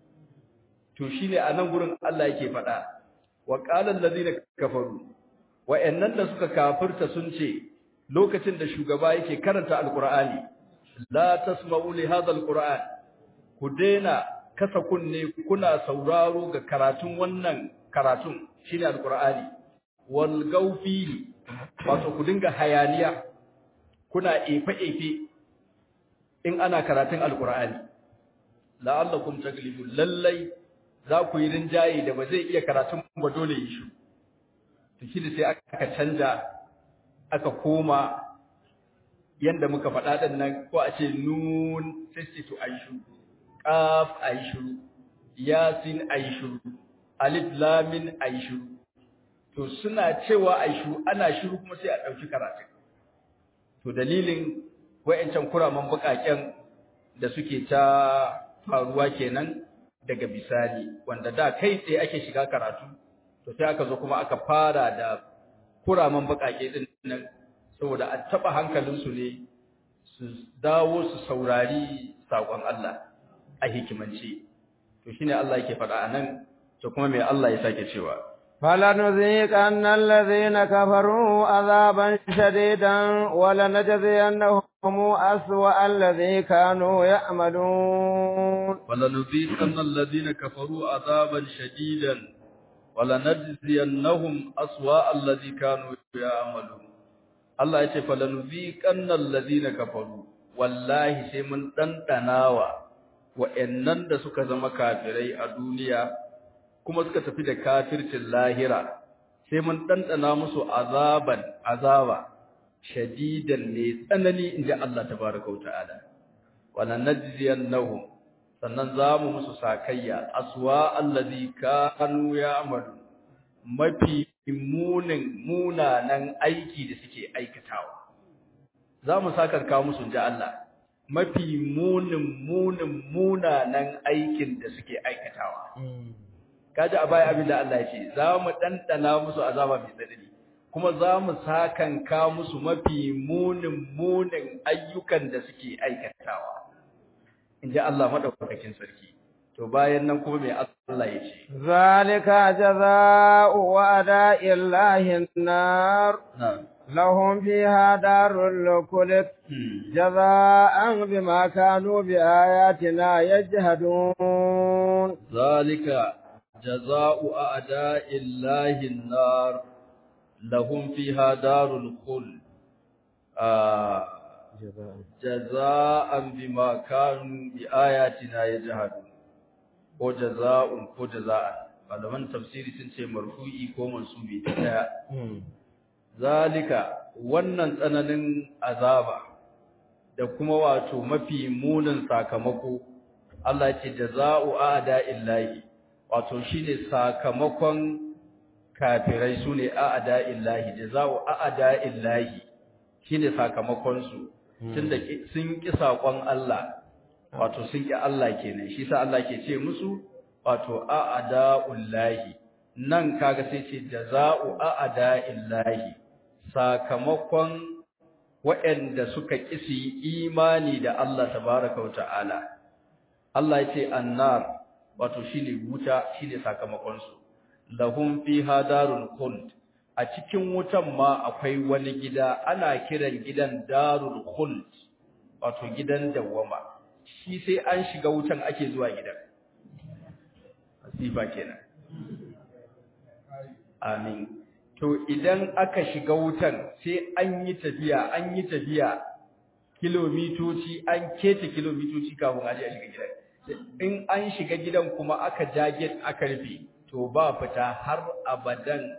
To shine a nan gurin Allah yake faɗa, wa qala allazina kafaru, wa'annan da suka kafirta sun ce lokacin da shugaba yake karanta alqur'ani, la tasma'u li hadha alqur'an, ku daina kasa kunne kuna sauraro ga karatun wannan karatun shine alqur'ani, wal gawfi, wato ku dinga hayaniya kuna efe in ana karatun alqur'ani, la'allakum taglibun, lallai za ku yi rinjaye da ba zai iya karatun ba, dole yi shi. To shi sai aka canja, aka koma yanda muka faɗa ɗin nan, ko a ce nun sai ce to ayi shiru, qaf ayi shiru, yasin ayi shiru, alif lam mim ayi shiru. To suna cewa ayi shiru, ana shiru kuma sai a ɗauki karatun. To dalilin wa'ancan kuraman buƙaƙen da suke ta faruwa kenan daga bisani, wanda da kai tsaye ake shiga karatu, to sai aka zo kuma aka fara da kuraman baƙaƙe din nan, saboda a taɓa hankalinsu ne su dawo su saurari saƙon Allah a hikimance. To shine Allah yake faɗa a nan, to kuma me Allah ya sake cewa, فلنذيقن الذين كفروا عذابا شديدا ولنجزينهم أسوأ الذي كانوا يعملون. فلنذيقن الذين كفروا عذابا شديدا ولنجزينهم أسوأ الذي كانوا يعملون. الله يقول فلنذيقن الذين كفروا، والله sai mun dandanawa wa'annan da suka zama kafirai a duniya kuma suka tafi da kafircin lahira, sai mun dandana musu azaba shadidan ne tsanani, inji Allah tabaraka wa ta'ala. wala najziyannahum sannan zamu musu sakayya aswa allazi kanu ya'malu mafi munanan aiki da suke aikatawa zamu sakarka musu inji Allah mafi munanan aikin da suke aikatawa kaji a baya abin da Allah ya ce zamu dandana musu azaba mai tsanani kuma zamu sakanka musu mafi munin ayyukan da suke aikatawa inji Allah madaukakin sarki to bayan nan kuma mai Allah ya ce zalika jazaa'u wa'da'illahi an-nar lahum fiha darul khuld jazaa'an bima kanu biayatina yajhadun zalika jazaa'u a'da'illahi an-nar lahum fiha darul khuld jaza'an bima kanu biayatina yajhadun ko jaza'un ko jaza'an malaman tafsiri sun ce marfu'i ko mansubi daya zalika wannan tsananin azaba da kuma wato mafi munin sakamako Allah ya ce jaza'u a'da'illahi wato shine sakamakon kafirai sune a'da'illahi jaza'u a'da'illahi shine sakamakon su tunda sun ki sakon Allah wato sun ki Allah kenan shi sa Allah ke ce musu wato a'da'ullahi nan kaga sai ce jaza'u a'da'illahi sakamakon waɗanda suka kisi imani da Allah tabaraka wa ta'ala Allah ya ce annar wato shine wuta shine sakamakon su lahum fiha darul khuld a cikin wutan ma akwai wani gida ana kiran gidan darul khuld wato gidan dawwama shi sai an shiga wutan ake zuwa gidan asifa kenan amin to idan aka shiga wutan sai an yi tafiya kilomitoci an kece kilomitoci kafin a je a shiga gidan in an shiga gidan kuma aka jage aka rufe to ba fita har abadan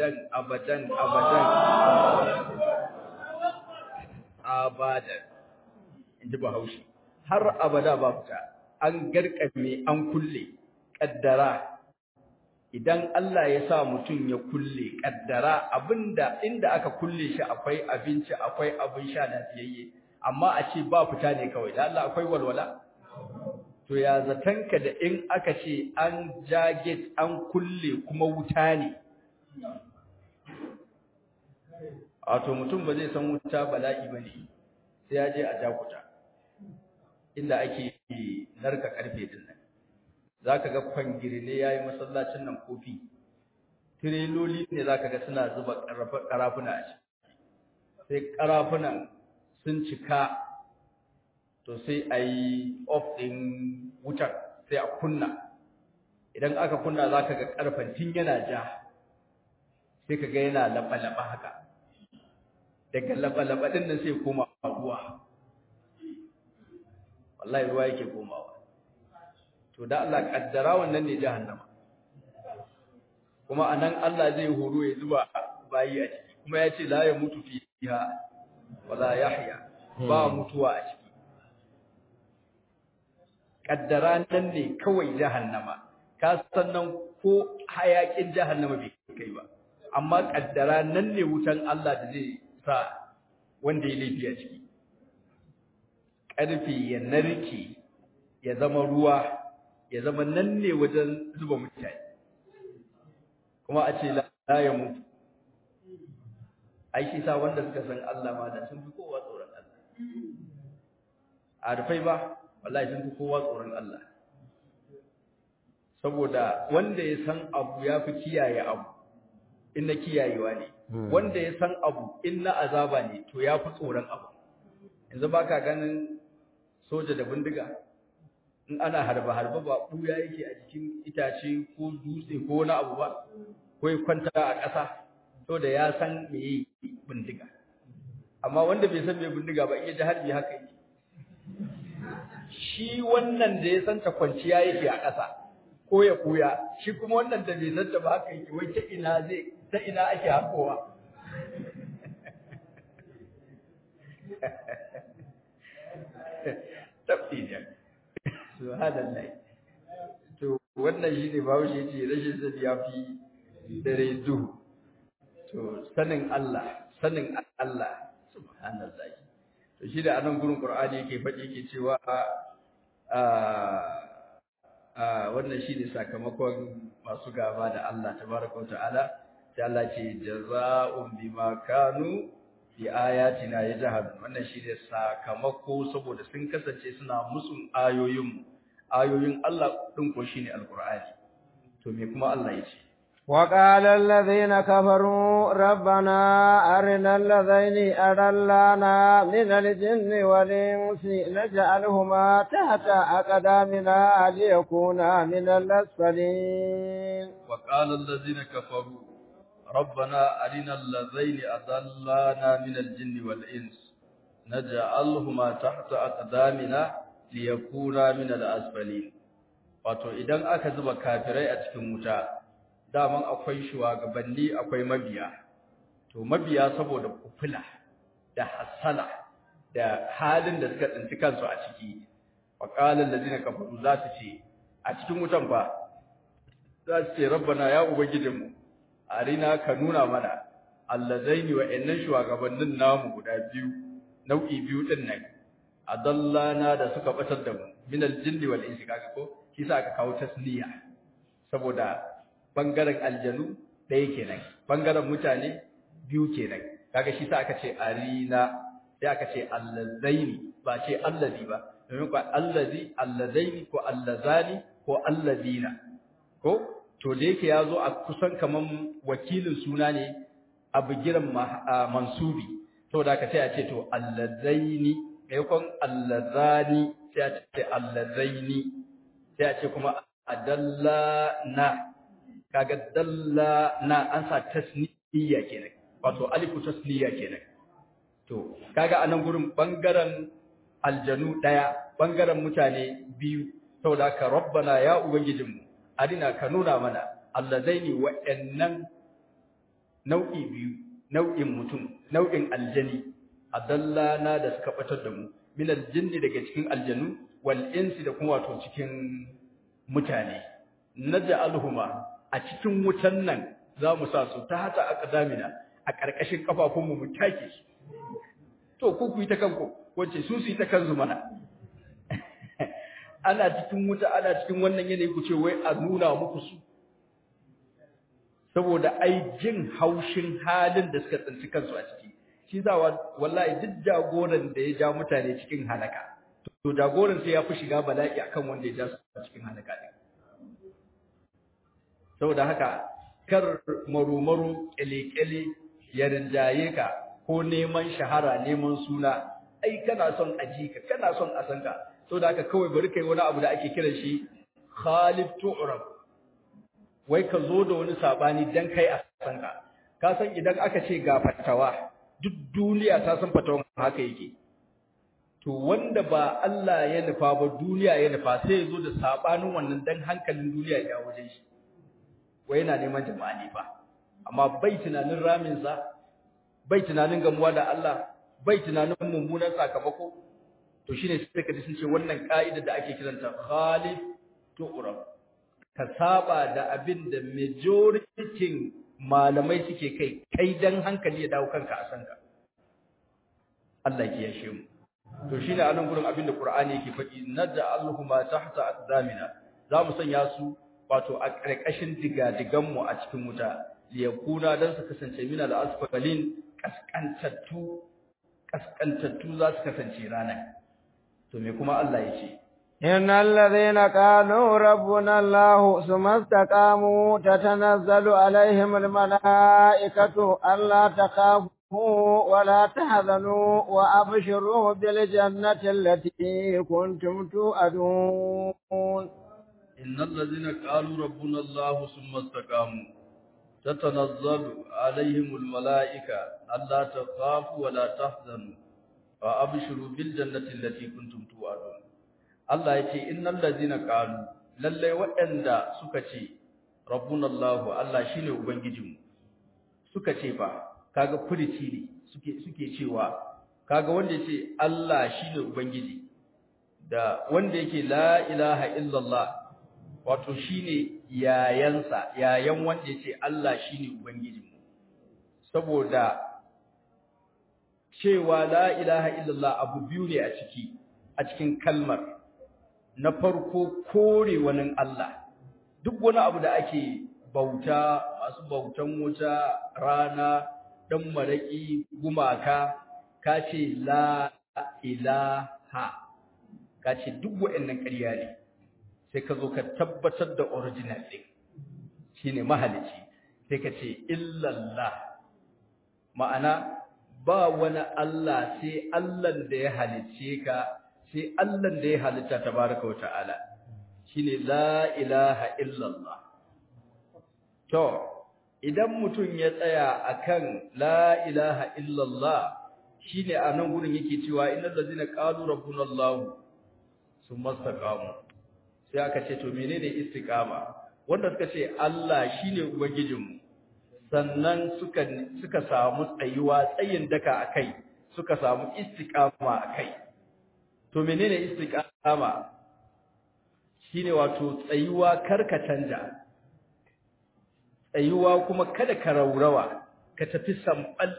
inji Bahaushe har abada ba fita an garkame an kulle kaddara idan Allah ya sa mutum ya kulle kaddara abinda inda aka kulle shi akwai abinci akwai abin sha lafiyayye amma a ce ba fita ne kawai da Allah akwai walwala to ya zatanka da in aka ce an jage an kulle kuma wuta ne wato mutum ba zai san wuta bala'i bane sai ya je a jakuta inda ake narka karfe din nan zaka ga kwangirne yayi masallacin nan kofi tireloli ne zaka ga suna zuba karafuna a ciki sai karafunan sun cika to sai ayi off din wutar sai a kunna idan aka kunna zaka ga karfan tin yana ja sai kaga yana laba haka daga laba din nan sai koma ruwa wallahi ruwa yake komawa to da Allah kaddara wannan ne jahannama kuma anan Allah zai horo ya zuba bayi a ciki kuma ya ce la ya mutu fiha wala yahya ba mutuwa a ciki kaddara nan ne kawai jahannama ka san nan ko hayakin jahannama bai kai ba amma kaddara nan ne wutan Allah da zai sa wanda ya laifi a ciki karfi ya narke ya zama ruwa ya zama nan ne wajen zuba mutane kuma a ce la ya mutu ai shi sa wanda suka san Allah ma da sun fi kowa tsoron Allah a rufai ba wallahi sun fi kowa tsoron Allah saboda wanda ya san abu ya fi kiyaye abu in na kiyayewa ne wanda ya san abu in na azaba ne to ya fi tsoron abu yanzu baka ganin soja da bindiga in ana harba ba buya yake a cikin itace ko dutse ko wani abu ba ko ya kwanta a ƙasa to da ya san me yi bindiga amma wanda bai san me bindiga ba in ya ji harbi haka yake shi wannan da ya san ta kwanciya yake a ƙasa ko ya kuya shi kuma wannan da bai san ta ba haka yake wai ta ina ake hakowa tabbi ne subhanallah to wannan shine bawo shi ce rashin sani ya fi dare duhu to sanin Allah subhanallah to shi da anan gurin Qur'ani yake faɗi yake cewa wannan shine sakamakon masu gaba da Allah tabaraka wa ta'ala sai Allah ce jazaa'un bima kanu bi ayatina yajhadun wannan shine sakamako saboda sun kasance suna musun ayoyin Allah din ko shine alqur'ani to me kuma Allah yace وقال الذين كفروا ربنا أرنا الذين أضلانا من الجن والإنس نجعلهما تحت أقدامنا ليكونا من الأسفلين وقال الذين كفروا ربنا أرنا الذين أضلانا من الجن والإنس نجعلهما تحت أقدامنا ليكونا من الأسفلين wato idan aka zuba kafirai a cikin wuta daman akwai shugabanni akwai mabiya to mabiya saboda kufula da hasala da halin da suka tsinci kansu a ciki waqala allazina kafaru za su ce a cikin wutan fa za su ce rabbana ya ubangijinmu arina ka nuna mana allazaini wa innan shugabannin namu guda biyu nau'i biyu din nan adallana da suka batar da mu min aljinni wal insi kaga ko kisa aka kawo tasniya saboda bangaren aljanu ɗaya kenan bangaren mutane biyu kenan kaga shi sa aka ce arina sai aka ce allazaini ba ce allazi ba domin ko allazi allazaini ko allazani ko allazina ko to da yake yazo a kusan kaman wakilin suna ne a bigiran mansubi saboda aka ce a ce to allazaini maimakon allazani sai a ce allazaini sai a ce kuma adallana kaga dallana an sa tasniya kenan wato alifu tasniya kenan to kaga anan gurin bangaren aljanu daya bangaren mutane biyu saboda ka rabbana ya ubangijinmu arina ka nuna mana allazaini wa'annan nau'i biyu nau'in mutum nau'in aljani adallana da suka batar da mu min aljinni daga cikin aljanu wal insi da kuma wato cikin mutane naj'aluhuma a cikin wutan nan za mu sa su ta hata aqdamina a ƙarƙashin kafafunmu mu take su to ku yi ta kanku wace su yi ta kansu mana ana cikin wuta ana cikin wannan yanayi ku ce wai a nuna muku su saboda ai jin haushin halin da suka tsinci kansu a ciki shi za wallahi duk jagoran da ya ja mutane cikin halaka to jagoran sai ya fi shiga bala'i akan wanda ya ja su cikin halaka din saboda haka kar marumaru kyale-kyale ya rinjaye ka ko neman shahara neman suna ai kana son aji ka kana son a san ka saboda haka kawai bari kai wani abu da ake kiran shi khalif tu'rab wai ka zo da wani sabani dan kai a san ka ka san idan aka ce ga fatawa duk duniya ta san fatawan haka yake to wanda ba Allah ya nufa ba duniya ya nufa sai ya zo da sabanin wannan dan hankalin duniya ya wajen shi wai yana neman jama'a ne ba amma bai tunanin raminsa bai tunanin gamuwa da Allah bai tunanin mummunan sakamako to shine sai ka ji sun ce wannan ka'ida da ake kiranta khalif tu'rab ka saba da abin da majority malamai suke kai dan hankali ya dawo kanka a sanka Allah ya kiyashe mu to shine anan gurin abin da Qur'ani yake faɗi naj'aluhuma tahta aqdamina za mu sanya su wato a ƙarƙashin digadiganmu a cikin wuta liyakuna dan su kasance mina da asfalin kaskantattu za su kasance ranar to me kuma Allah ya ce innal ladhina qalu rabbuna Allah thumma istaqamu tatanazzalu alaihim almalaikatu alla takhafu wa la tahzanu wa abshiru bil jannati allati kuntum tu'adun إن الذين قالوا ربنا الله ثم استقاموا تتنزل عليهم الملائكة ألا تخافوا ولا تحزنوا وأبشروا بالجنة التي كنتم توعدون الله يقول إن الذين قالوا للي وأندا سكتي ربنا الله الله شيني وبنجيجم سكتي با kaga furici ne suke cewa kaga wanda yace Allah shine ubangiji da wanda yake la ilaha illallah wato shine yayansa yayan wanda yace Allah shine ubangijinmu saboda cewa la ilaha illallah abu biyu ne a cikin kalmar na farko kore wani Allah duk wani abu da ake bauta masu bautan wuta rana dan maraki gumaka kace la ilaha kace duk waɗannan ƙarya ne sai ka zo ka tabbatar da original din shine mahalici sai ka ce illallah ma'ana ba wani Allah sai Allahn da ya halice ka sai Allahn da ya halitta tabaraka wa ta'ala shine la ilaha illallah to idan mutum ya tsaya akan la ilaha illallah shine anan gurin yake cewa innal ladzina qalu rabbuna Allah summa istaqamu sai aka ce to menene istiqama wanda suka ce Allah shine ubangijinmu sannan suka samu tsayuwa tsayin daka akai suka samu istiqama akai to menene istiqama shine wato tsayuwa karka canja tsayuwa kuma kada ka raurawa ka tafi sambal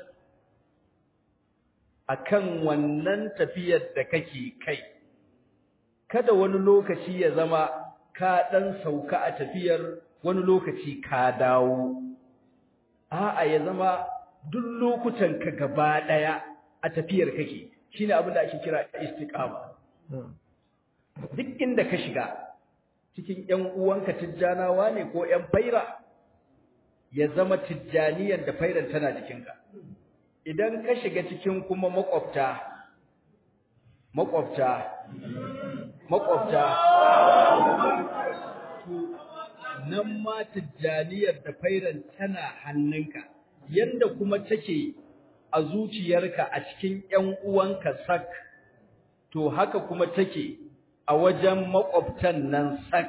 akan wannan tafiyar da kake kai kada wani lokaci ya zama ka dan sauka a tafiyar wani lokaci ka dawo a'a ya zama duk lokutan ka gaba daya a tafiyar kake shine abin da ake kira istiqama duk inda ka shiga cikin ƴan uwanka tijjanawa ne ko ƴan faira ya zama tijjaniyar da fairan tana jikinka idan ka shiga cikin kuma makwabta nan ma tijjaniyar da fairan tana hannunka yanda kuma take a zuciyarka a cikin ƴan uwanka sak to haka kuma take a wajen makwabtan nan sak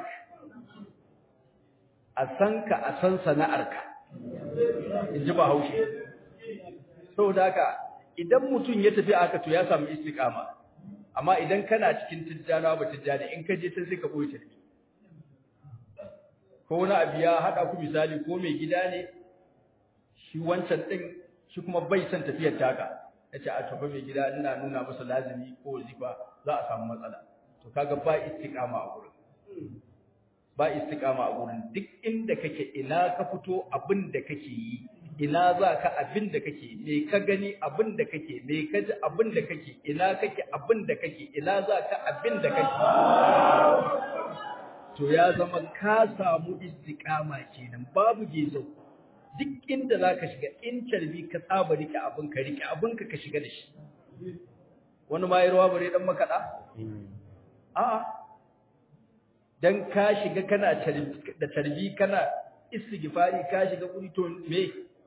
a sanka a san sana'arka in ji Bahaushe saboda haka idan mutum ya tafi haka to ya samu istiqama amma idan kana cikin tijjana ba tijjani in ka je ta sai ka boye tarbi ko wani abu ya hada ku misali ko mai gida ne shi wancan din shi kuma bai san tafiyar taka yace a to ba mai gida ina nuna masa lazimi ko wazifa za a samu matsala to kaga ba istiqama a gurin ba istiqama a gurin duk inda kake ina ka fito abin da kake yi ina za ka abin da kake me ka gani abin da kake me ka ji abin da kake ina kake abin da kake ina za ka abin da kake to ya zama ka samu istiqama kenan babu gezo duk inda za ka shiga in tarbi ka saba rike abin ka shiga da shi wani ma yarwa bare dan makaɗa a'a dan ka shiga kana da tarbi kana istighfari ka shiga kuri to me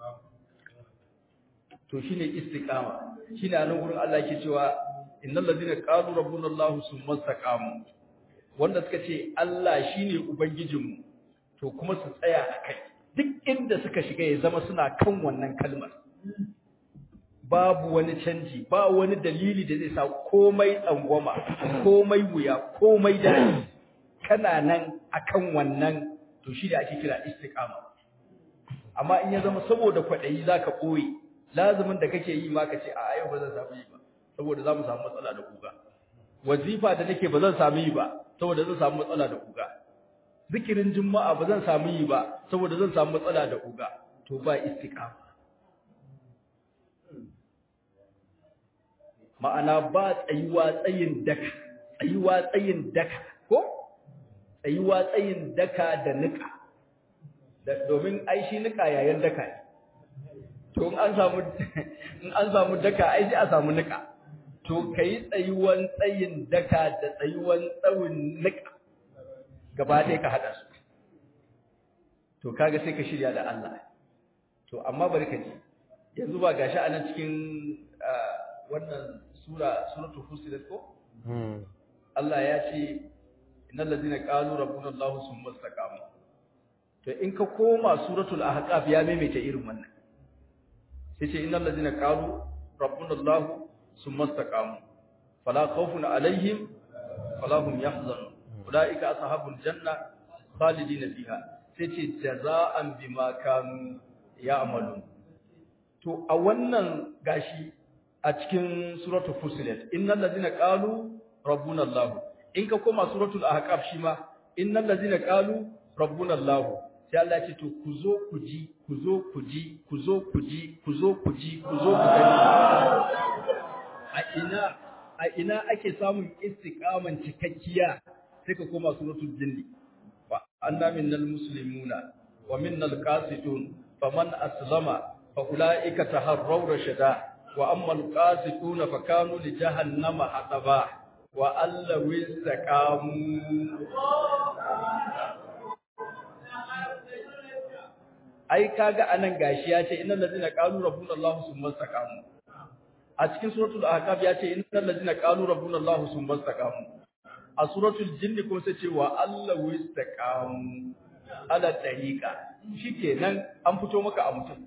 to shine istiqama shine anan gurin Allah yake cewa innal ladina qalu rabbuna Allah summa istaqamu wanda suka ce Allah shine ubangijinmu to kuma su tsaya akai duk inda suka shiga ya zama suna kan wannan kalmar babu wani canji ba wani dalili da zai sa komai tsangwama komai wuya komai dadi kana nan akan wannan to shi da ake kira istiqama amma in ya zama saboda kwadayi zaka boye lazimin da kake yi ma kace a yau ba zan samu yi ba saboda zamu samu matsala da kuga wazifa da nake ba zan samu yi ba saboda zan samu matsala da kuga zikirin juma'a ba zan samu yi ba saboda zan samu matsala da kuga to ba istiqama ma'ana ba tsayuwa tsayin daka ko tsayuwa tsayin daka da nika domin ai shi nika yayin daka ne to in an samu daka ai sai a samu nika to kai tsayuwan tsayin daka da tsayuwan tsawin nika gaba ɗaya ka hada su to kaga sai ka shirya da Allah to amma bari ka ji yanzu ba gashi anan cikin wannan suratul fusilat ko Allah ya ce innal ladina qalu rabbuna Allah summa istaqamu to in ka koma suratul ahqaf ya maimaita irin wannan sai ce innal ladina qalu rabbuna Allah summa istaqamu fala khawfun alaihim fala hum yahzanun ulaika ashabul janna khalidina fiha sai ce jaza'an bima kanu ya'malun. To a wannan gashi a cikin suratul fusilat innal ladina qalu rabbuna allah, in ka koma suratul ahqaf shi ma innal ladina qalu rabbuna allah, sai Allah ya ce to ku zo ku ji a ina ake samun istiqaman cikakkiya, sai ka koma suratul jinni fa anna minnal muslimuna wa minnal qasitun faman aslama fa ulaika taharraw rashada wa ammal qasituna fa kanu li jahannama hataba wa allaw istaqamu. Ai kaga anan gashi ya ce innal ladina qalu rabbuna allah summa istaqamu, a cikin suratul ahqaf ya ce innal ladina qalu rabbuna allah summa istaqamu, a suratul jinni kuma sai ce wa allaw istaqamu ala tariqa. Shikenan an fito maka a mutum,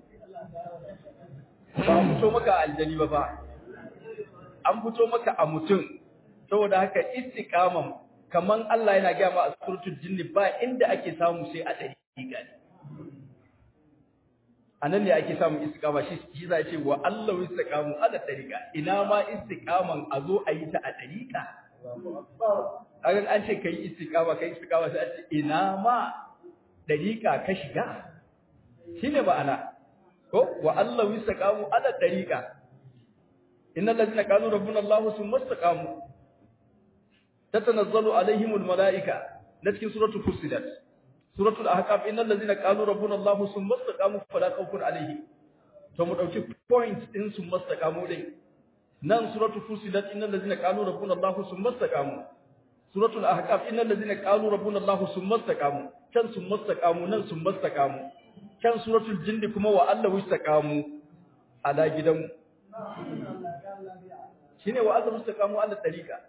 ba an fito maka a aljani ba an fito maka a mutum. Saboda haka istiqaman kaman Allah yana ga ma a suratul jinni ba inda ake samu sai a tariqa ne, anan ne ake samun istiqama. Shi zai ce wa Allah istiqamu ala tariqa, ina ma istiqaman a zo a yi ta a tariqa. Kaga an ce kai istiqama sai a ce ina ma tariqa ka shiga, shine ma'ana ko wa Allah istiqamu ala tariqa innal ladina qalu rabbuna Allah summa istaqamu tatanazzalu alaihimul malaika na cikin suratul fussilat. Suratul ahqaf innal ladina qalu rabbuna allah summa istaqamu fala khawfun alaihim. To mu dauki point din summa istaqamu din nan suratul fusilat innal ladina qalu rabbuna allah summa istaqamu, suratul ahqaf innal ladina qalu rabbuna allah summa istaqamu, kan summa istaqamu nan summa istaqamu, kan suratul jinni kuma wa allahu istaqamu ala gidan shine wa allahu istaqamu ala tariqa.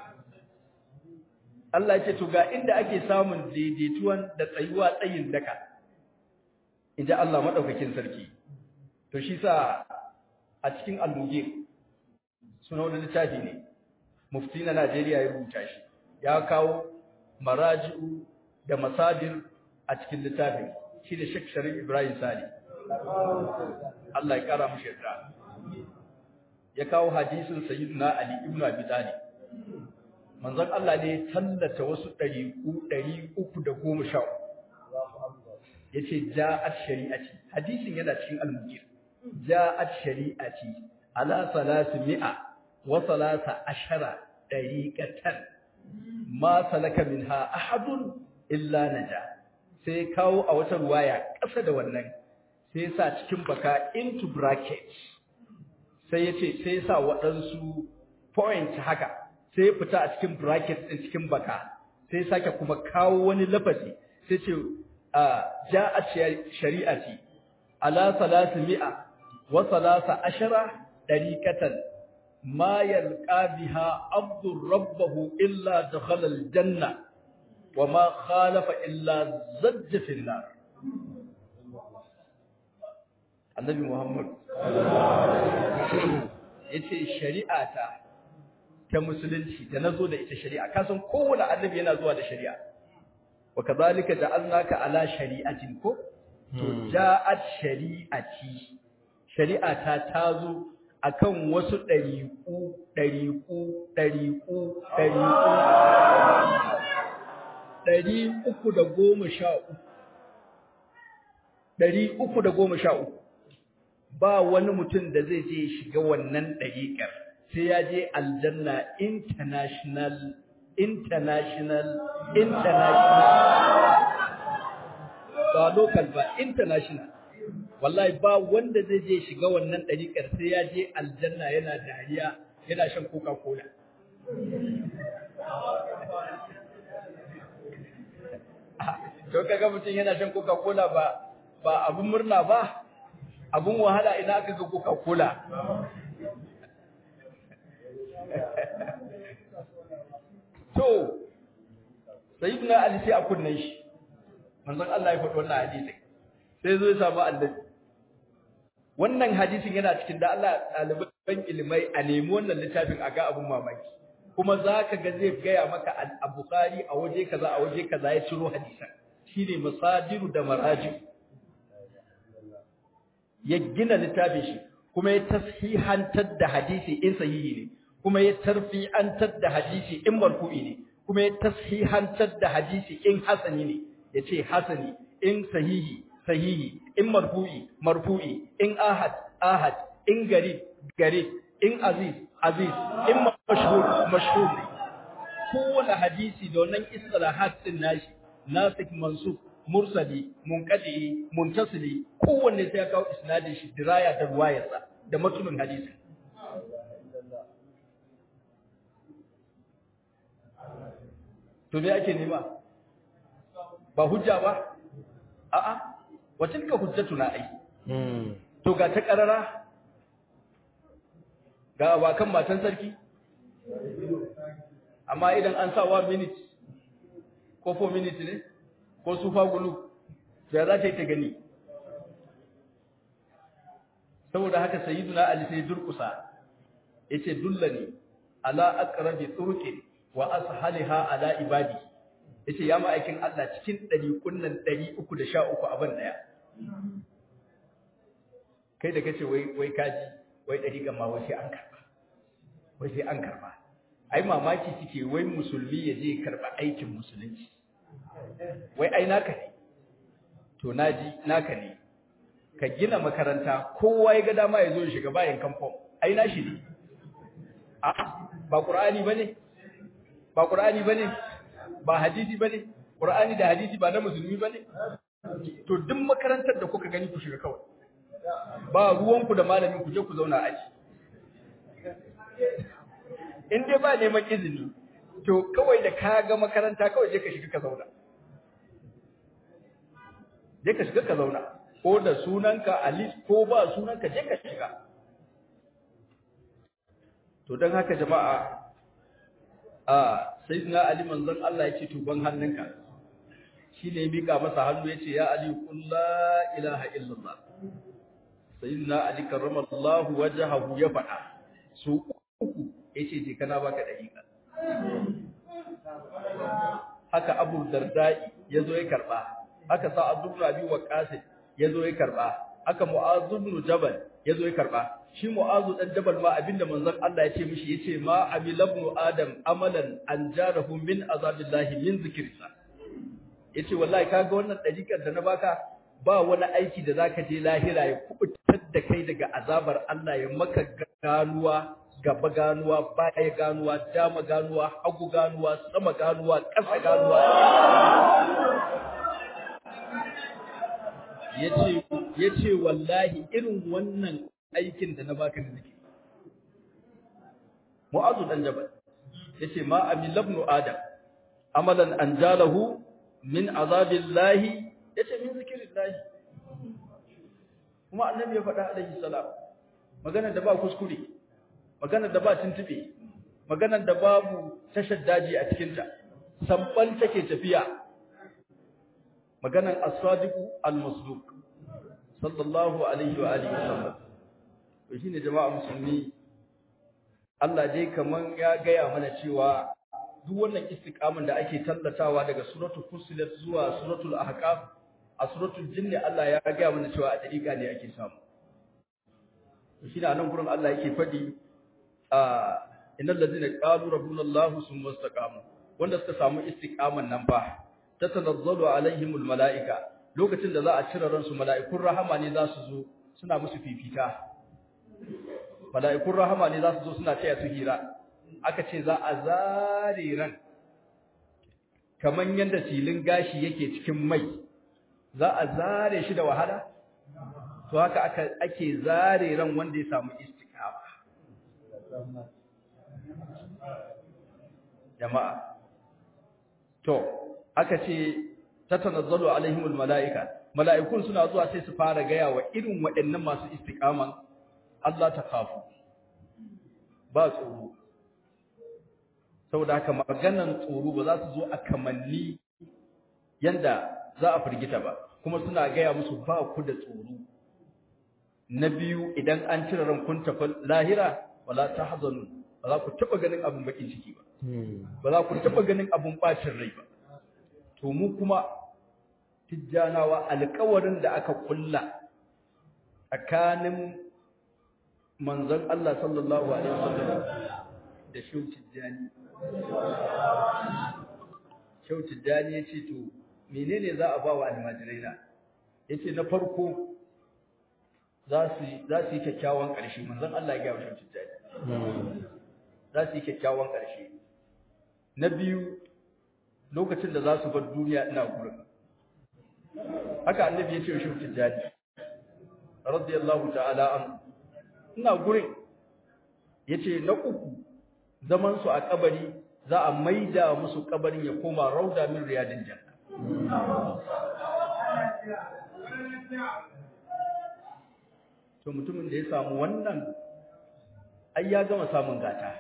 Allah ya ce to ga inda ake samun daidaituwan da tsayuwa tsayin daka, inda Allah madaukakin sarki. To shi sa a cikin al-Mujib suna wani littafi ne, mufti na Najeriya ya rubuta shi, ya kawo maraji'u da masadir a cikin littafin, shi da Sheikh Sharif Ibrahim Sali, Allah ya kara mushi yarda. Ya kawo hadisin Sayyidina Ali ibn Abi Talib, manzon Allah ne tallata wasu 310 yace ja'at shari'ati, hadisin yana cikin al-Mujib, ja'at shari'ati ala 313 tariqatan ma salaka minha ahadun illa naja. Sai kawo a wata ruwaya ƙasa da wannan, sai sa cikin baka into bracket, sai yace sai sa waɗansu point haka, sai ya fita a cikin bracket din cikin baka, sai sake kuma kawo wani lafazi sai ce ja'at shari'ati ala 313 tariqatan ma yalqa biha abdur rabbahu illa dakhala aljanna wa ma khalafa illa zajja fil nar. Annabi Muhammad yace shari'ata ta musulunci da nazo da ita shari'a, ka san kowanne annabi yana zuwa da shari'a, wa kadhalika ja'alnaka ala shari'atin ko to ja'at shari'ati, shari'ata tazo akan wasu ɗariƙu 313 ba wani mutum da zai je shiga wannan ɗariƙar sai ya je aljanna international ba local ba, international. Wallahi ba wanda zai je shiga wannan ɗariƙar sai ya je aljanna yana dariya yana shan coca-cola. To kaga mutum yana shan coca-cola ba abun murna ba, abun wahala ina aka ga coca-cola. To sayyidina Ali sai a kunnen shi manzon Allah ya faɗi wannan hadisi, sai zo ya samu annabi. Wannan hadisin yana cikin da Allah ɗaliban ilimai a nemi wannan littafin a ga abun mamaki. kuma zaka ga zai gaya maka al-Bukhari a waje kaza ya ciro hadisan shine masadiru da maraji ya gina littafin shi kuma ya tashihantar da hadisi in sahihi ne kuma ya tarfi'antar da hadisi in marfu'i ne kuma ya tashihantar da hadisi in hasani ne yace hasani in sahihi in marfu'i in ahad in garib in aziz in mashhur kowane hadisi da wannan istilahat din nashi nasik mansub mursali munqadi muntasili kowanne sai ya kawo isnadin shi diraya da ruwayarsa da matulun hadisi to me ake nema ba hujja ba a'a wa tilka hujjatuna ai to ga ta karara ga abakan matan sarki amma idan an sa 1 minute ko 4 minutes ne ko sufa gulu ya za ta yi ta gani saboda haka sayyiduna ali sai durkusa yace dullani ala aqrabi turqin wa ashaliha ala ibadi yace ya ma'aikin Allah cikin kunnan 313 abin daya kai da kace wai kaji wai dariƙan ma wai sai an karba ai mamaki kike wai musulmi ya je karba aikin musulunci wai ai naka ne to naji naka ne ka gina makaranta kowa ya ga dama ya zo ya shiga bayan kamfon ai nashi ne a ba qur'ani bane ba hadisi bane qur'ani da hadisi ba na musulmi bane to duk makarantar da kuka gani ku shiga kawai ba ruwanku da malamin ku je ku zauna aji in dai ba neman izini to kawai da ka ga makaranta kawai je ka shiga ka zauna ko da sunanka alis ko ba sunanka je ka shiga to dan haka jama'a sayyidina ali manzon Allah ya ce to ban hannunka shine ya mika masa hannu ya ce ya ali qul la ilaha illallah sayyidina ali karramallahu wajhahu ya faɗa su uku yace je kana baka dariƙa haka abu dardai yazo ya karba haka sa abdul rabi wa qasim yazo ya karba haka mu'adh ibn jabal yazo ya karba shi mu'adh dan jabal ma abinda manzon Allah ya ce mishi yace ma amila ibn adam amalan an jarahu min azabillahi min zikrisa yace wallahi kaga wannan dariƙar da na baka ba wani aiki da zaka je lahira ya kubutar da kai daga azabar Allah ya maka ganuwa gaba ganuwa baya ganuwa dama ganuwa hagu ganuwa sama ganuwa ƙasa ganuwa yace wallahi irin wannan aikin da na baka da nake mu'azu dan jabal yace ma amil ibn adam amalan anjalahu min azabillahi yace min zikrillahi kuma annabi ya faɗa alaihi salam magana da ba kuskure magana da ba tuntube magana da babu tashaddaji a cikin ta sabban take tafiya maganan as-sadiqu al-masduq sallallahu alaihi wa alihi wasallam to shine jama'a musulmi Allah dai kaman ya gaya mana cewa duk wannan istiqaman da ake tallatawa daga suratul fussilat zuwa suratul ahqaf a suratul jinni Allah ya gaya mana cewa a dariƙa ne ake samu shi ne nan gurin Allah yake fadi innal ladina qalu rabbuna Allah summa istaqamu wanda suka samu istiqaman nan fa tatanazzalu alaihimul malaika lokacin da za a cire ransu mala'ikun rahama ne za su zo suna musu fifita mala'ikun rahama ne za su zo suna taya su hira aka ce za a zare ran kaman yanda silin gashi yake cikin mai za a zare shi da wahala to haka ake zare ran wanda ya samu istiqama jama'a to aka ce tatanazzalu alaihimul malaika mala'ikun suna zuwa sai su fara gaya wa irin waɗannan masu istiqaman Allah ta kafu ba tsoro saboda haka maganan tsoro ba za su zo a kamanni yanda za a firgita ba kuma suna gaya musu ba ku da tsoro na biyu idan an cire ran kun tafi lahira wala tahzanu ba za ku taba ganin abun bakin ciki ba ba za ku taba ganin abun bacin rai ba to mu kuma tijjanawa alƙawarin da aka kulla tsakanin manzon Allah sallallahu alaihi wasallam da Shehu Tijjani yace to menene za a ba wa almajirai na yace na farko za su yi kyakkyawan ƙarshe manzon Allah ya ga Shehu Tijjani za su yi kyakkyawan ƙarshe na biyu lokacin da za su bar duniya ina gurin haka annabi ya ce Shehu Tijjani radiyallahu ta'ala an ina gurin yace na uku zaman su a kabari za a maida musu kabarin ya koma rauda min riyadin janna to mutumin da ya samu wannan ai ya gama samun gata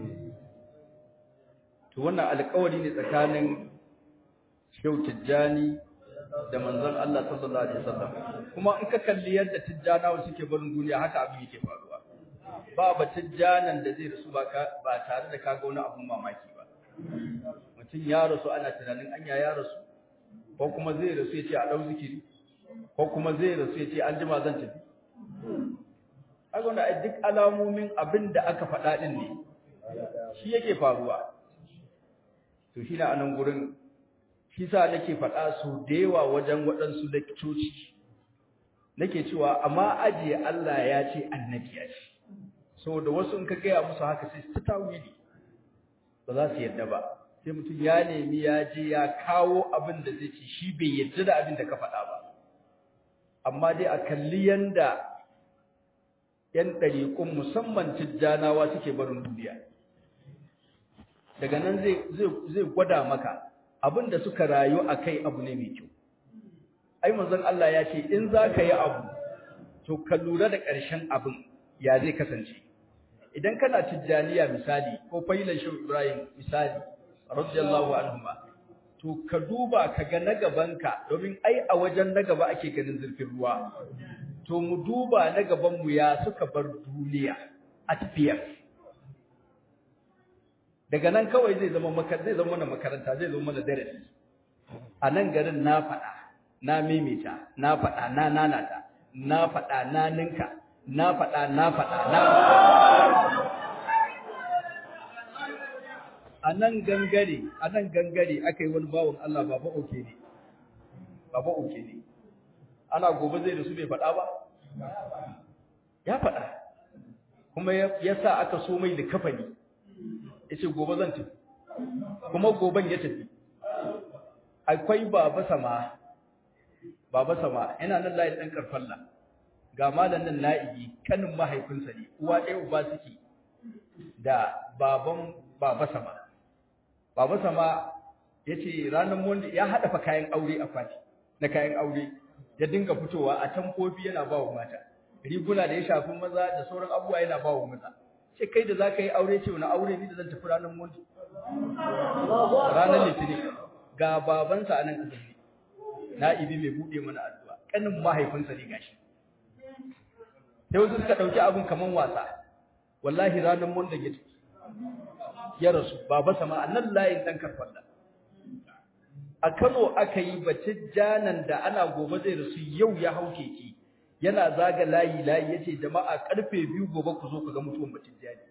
to wannan alƙawari ne tsakanin Shehu Tijjani da manzon Allah sallallahu alaihi wasallam kuma in ka kalli yadda tijjanawa suke barin duniya haka abin yake faruwa ba tijjanan da zai rasu ba tare da kaga wani abun mamaki ba mutum ya rasu ana tunanin anya ya rasu ko kuma zai rasu ya ce a dau zikiri ko kuma zai rasu ya ce an jima zan tafi kaga wannan duk alamomin abin da aka faɗa din ne shi yake faruwa to shi na anan gurin shi sa nake faɗa su da yawa wajen waɗansu lekcoci nake cewa amma ajiye Allah ya ce annabi ya ce saboda wasu in ka gaya musu haka sai su tawili ba za su yadda ba sai mutum ya nemi ya je ya kawo abin da zai ci shi bai yadda da abin da ka faɗa ba amma dai a kalli yanda yan ɗariƙun musamman tijjanawa suke barin duniya daga nan zai gwada maka abin da suka rayu a kai abu ne mai kyau ai manzon Allah ya ce in za ka yi abu to ka lura da ƙarshen abin ya zai kasance idan kana tijjaniya misali ko failan Shehu Ibrahim misali radiyallahu anhuma to ka duba ka ga na gabanka domin ai a wajen na gaba ake ganin zurfin ruwa to mu duba na gaban mu ya suka bar duniya a tafiya daga nan kawai zai zama mana makaranta zai zama mana darasi a nan garin na faɗa na mimita na faɗa na nanata na faɗa na ninka na faɗa na faɗa na a nan gangare aka yi wani bawon Allah baba oke ne ana gobe zai da su bai faɗa ba ya faɗa kuma ya sa aka so mai da kafani ya ce gobe zan tafi kuma goben ya tafi akwai baba sama yana nan layin ɗan karfalla ga malamin na'ibi kanin mahaifinsa ne uwa ɗaya uba suke da baban baba sama ya ce ranar monday ya haɗa fa kayan aure a kwati na kayan aure ya dinga fitowa a tamfofi yana ba wa mata riguna da ya shafi maza da sauran abubuwa yana ba wa maza ce kai da za ka yi aure ce wani aure ni da zan tafi ranar monday ranar litinin ga babansa a nan asali na'ibi mai buɗe mana addu'a kanin mahaifinsa ne gashi sai wasu suka ɗauki abin kaman wasa wallahi ranar monday ya rasu baba sama a nan layin ɗan karfalla a Kano aka yi batijjanan da ana gobe zai rasu yau ya hau keke yana zaga layi yace jama'a karfe 2 gobe ku zo ku ga mutuwan batijjani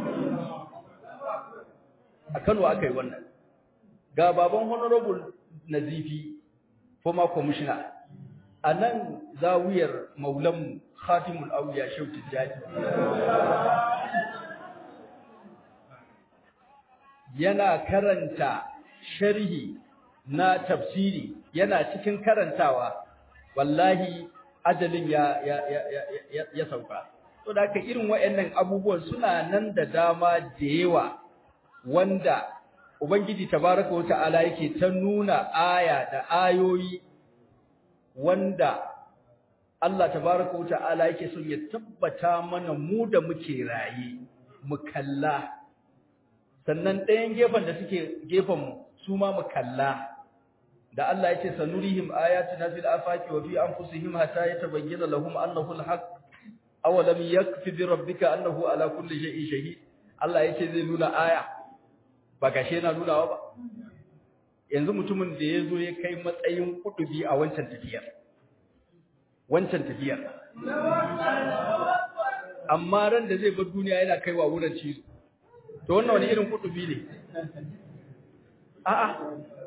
a Kano aka yi wannan ga baban honorable Nazifi former commissioner a nan zawiyar maulan khatimul awliya Shehu Tijjani yana karanta sharhi na tafsiri yana cikin karantawa wallahi ajalin ya sauka to da haka irin wayannan abubuwan suna nan da dama da yawa wanda ubangiji tabaraka wa ta'ala yake ta nuna aya da ayoyi wanda Allah tabaraka wa ta'ala yake son ya tabbata mana mu da muke raye mu kalla sannan ɗayan gefen da suke gefen mu su ma mu kalla da Allah yace sanurihim ayatina fil afaqi wa fi anfusihim hatta yatabayyana lahum annahu alhaq aw lam yakfi bi rabbika annahu ala kulli shay'in shahid Allah ya ce zai nuna aya ba gashe yana nunawa ba yanzu mutumin da ya zo ya kai matsayin kudubi a wancan tafiyar amma ran da zai bar duniya yana kaiwa wurin cizo to wannan wani irin kudubi ne a'a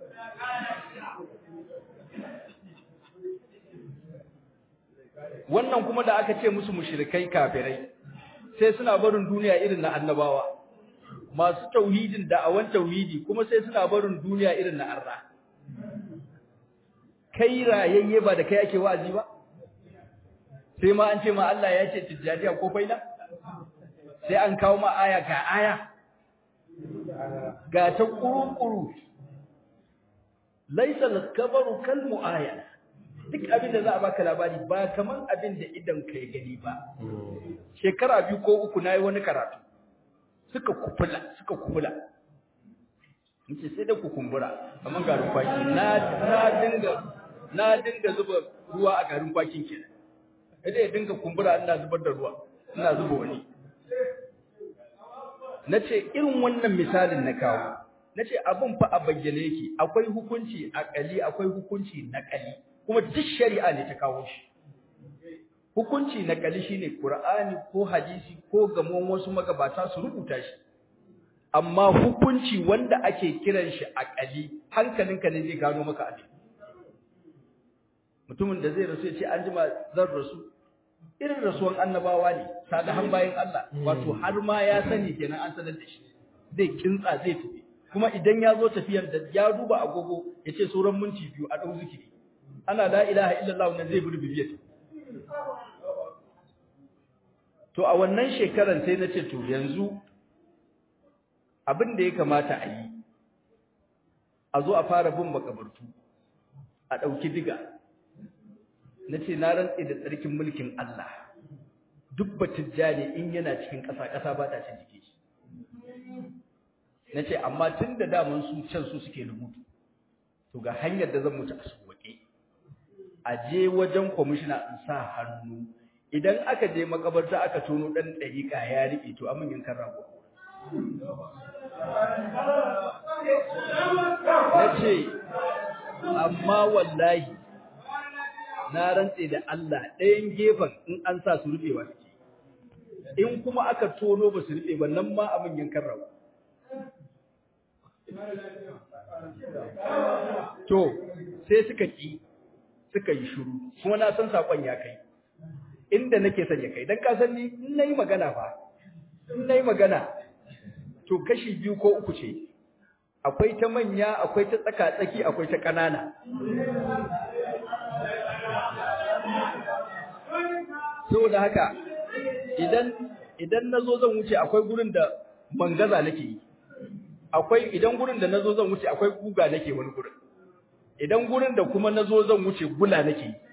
wannan kuma da aka ce musu mushrikai kafirai sai suna barin duniya irin na annabawa masu tauhidin da'awan tauhidi kuma sai suna barin duniya irin na arna kai rayayye ba da kai ake wa'azi ba sai ma an ce ma Allah ya ce tijjaniya ko faida sai an kawo ma aya ga ta kurukuru laisa al-kabaru kal mu'ayana duk abin da za a baka labari ba kaman abin da idan kai gani ba shekara 2 ko 3 nayi wani karatu suka kufula nace sai da ku kumbura kaman garin kwaki na dinga zuba ruwa a garin kwakin kenan sai dinga kumbura ina zubar da ruwa ina zuba wani nace irin wannan misalin na kawo nace abun fa a bayyane yake akwai hukunci akali akwai hukunci naqali kuma duk shari'a ne ta kawo shi hukunci naqali shine Qur'ani ko hadisi ko gamon wasu magabata su rubuta shi amma hukunci wanda ake kiran shi akali hankalinka ne zai gano maka abin mutumin da zai rasu ya ce an jima zan rasu irin rasuwan annabawa ne sadahan bayan Allah wato har ma ya sani kenan an sanar da shi zai kintsa zai tafi kuma idan ya zo tafiyar da ya duba agogo ya ce sauran minti 2 a dau zikiri ana la ilaha illallah wannan zai buri bibiyar to a wannan shekaran sai na ce to yanzu abin da ya kamata a yi a zo a fara bin makabartu a ɗauki diga na ce na rantse da tsarkin mulkin Allah duk batijjani in yana cikin ƙasa ba ta cin jike shi na ce amma tun da daman su can su suke rubutu to ga hanyar da zan mutu a sauwaƙe a je wajen kwamishina in sa hannu idan aka je makabarta aka tono ɗan ɗariƙa ya riƙe to amin yankan rago na ce amma wallahi na rantse da Allah ɗayan gefen in an sa su rubewa suke in kuma aka tono ba su rube ba nan ma abin yankan rawa to sai suka yi shiru kuma na san sakon ya kai inda nake son ya kai dan ka san ni in nayi magana to kashi 2 ko 3 ce akwai ta manya akwai ta tsaka-tsaki akwai ta ƙanana saboda haka idan nazo zan wuce akwai gurin da mangaza nake yi idan gurin da nazo zan wuce akwai guga nake wani gurin idan gurin da kuma nazo zan wuce gula nake yi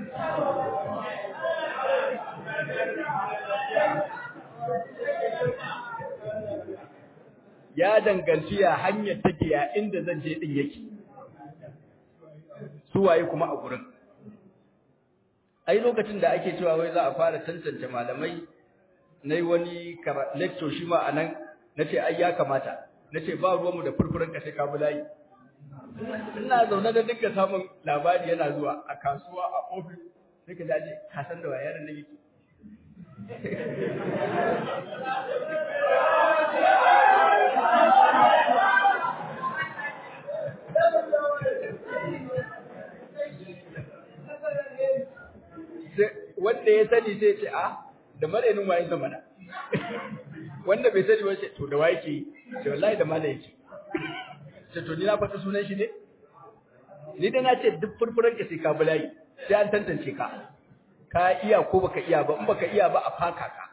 ya danganci ya hanyar take ya inda zan je din yake suwaye kuma a gurin ai lokacin da ake cewa wai za a fara tantance malamai nayi wani lecture shi ma anan nace ai ya kamata nace ba ruwanmu da furfuran ka sai ka bulayi ina zaune da duka samun labari yana zuwa a kasuwa a office sai ka dace ka san da wayar nan yake wanda ya sani sai ce a da malamin wayin zamana wanda bai sani ba sai to da waye ke sai wallahi da malamin yake sai to ni na fata sunan shi ne ni da na ce duk furfuran ka sai ka bulayi sai an tantance ka ka iya ko baka iya ba in baka iya ba a faka ka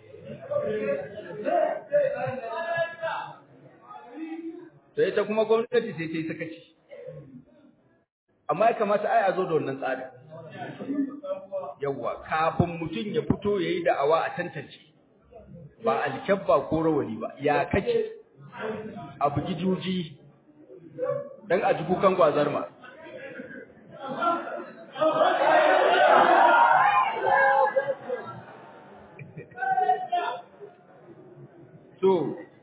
to ita kuma gwamnati sai ta yi sakaci amma ya kamata ai a zo da wannan tsarin yawa kafin mutum ya fito yayi da'awa a tantance ba alkabba ko rawani ba ya kace abu gijuji dan a dukukan gwazar ma to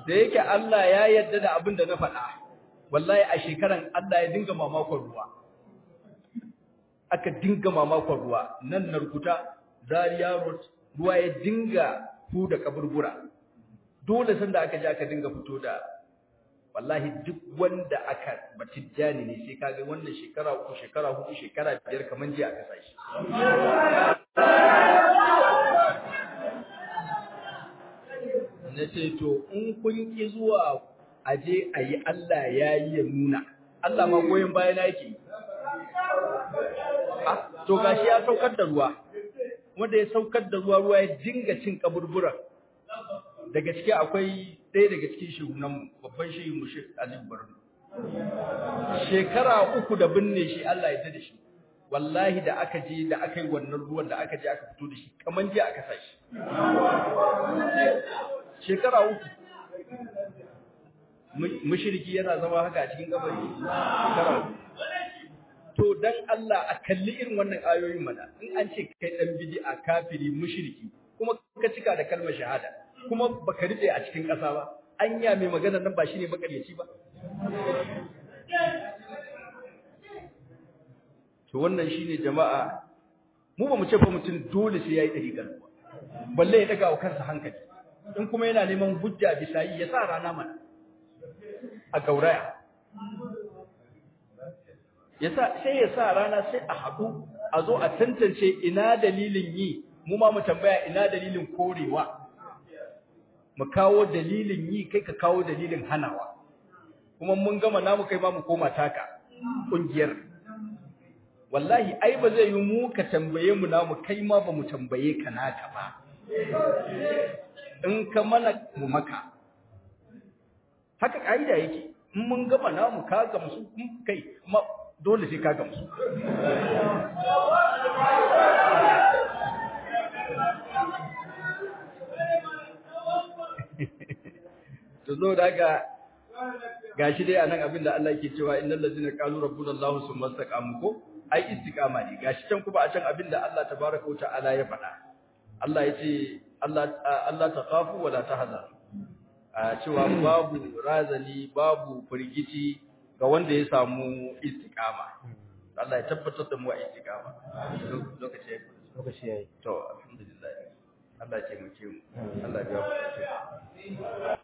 da yake Allah ya yarda da abin da na faɗa wallahi a shekaran Allah ya dinga mamakon ruwa aka dinga mamakon ruwa nan narkuta Zaria Road ruwa ya dinga da kaburbura dole sanda aka je aka dinga fito da wallahi duk wanda aka batijjani ne sai kaga wannan shekara 3 shekara 4 shekara 5 kaman jiya aka sashi nace to in kun ki zuwa aje ayi Allah yayi ya nuna Allah ma goyen bayan yake to gashi ya saukar da ruwa wanda ya saukar da ruwa ya dinga cin kaburburan daga ciki akwai ɗaya daga cikin shugunan babban shehi Mushrik Ali Barno shekara 3 da binne shi Allah ya tada shi wallahi da aka je da aka yi wannan ruwan da aka je aka fito da shi kaman je aka sa shi shekara 3 mushriki yana zama haka a cikin kabari shekara 3 to dan Allah a kalli irin wannan ayoyin mana in an ce kai dan bid'a kafiri mushriki kuma ka cika da kalmar shahada kuma baka rike a cikin ƙasa ba anya mai magana nan ba shine makaryaci ba to wannan shine jama'a mu ba mu ce fa mutum dole sai yayi dariƙar balle ya daga wa kansa hankali in kuma yana neman hujja bisa yi ya sa rana mana a gauraya sai ya sa rana sai a haɗu a zo a tantance ina dalilin yi mu ma mu tambaya ina dalilin korewa mu kawo dalilin yi kai ka kawo dalilin hanawa kuma mun gama namu kai ma mu koma taka kungiyar wallahi ai ba zai yi mu ka tambaye mu namu kai ma ba mu tambaye ka naka ba in ka mana mu maka haka kaida yake in mun gama namu ka gamsu kai kuma dole sai ka gamsu to zo daga gashi dai anan abinda Allah yake cewa innal ladzina qalu rabbuna Allah summa istaqamu ko ai istiqama ne gashi can kuma a can abinda Allah tabaaraka wa ta'ala ya faɗa Allah yace Allah taqafu wala tahzan a cewa babu razani babu firgici ga wanda ya samu istiqama Allah ya tabbatar da mu a istiqama lokaci yayi to alhamdulillah Allah ya taimake mu Allah ya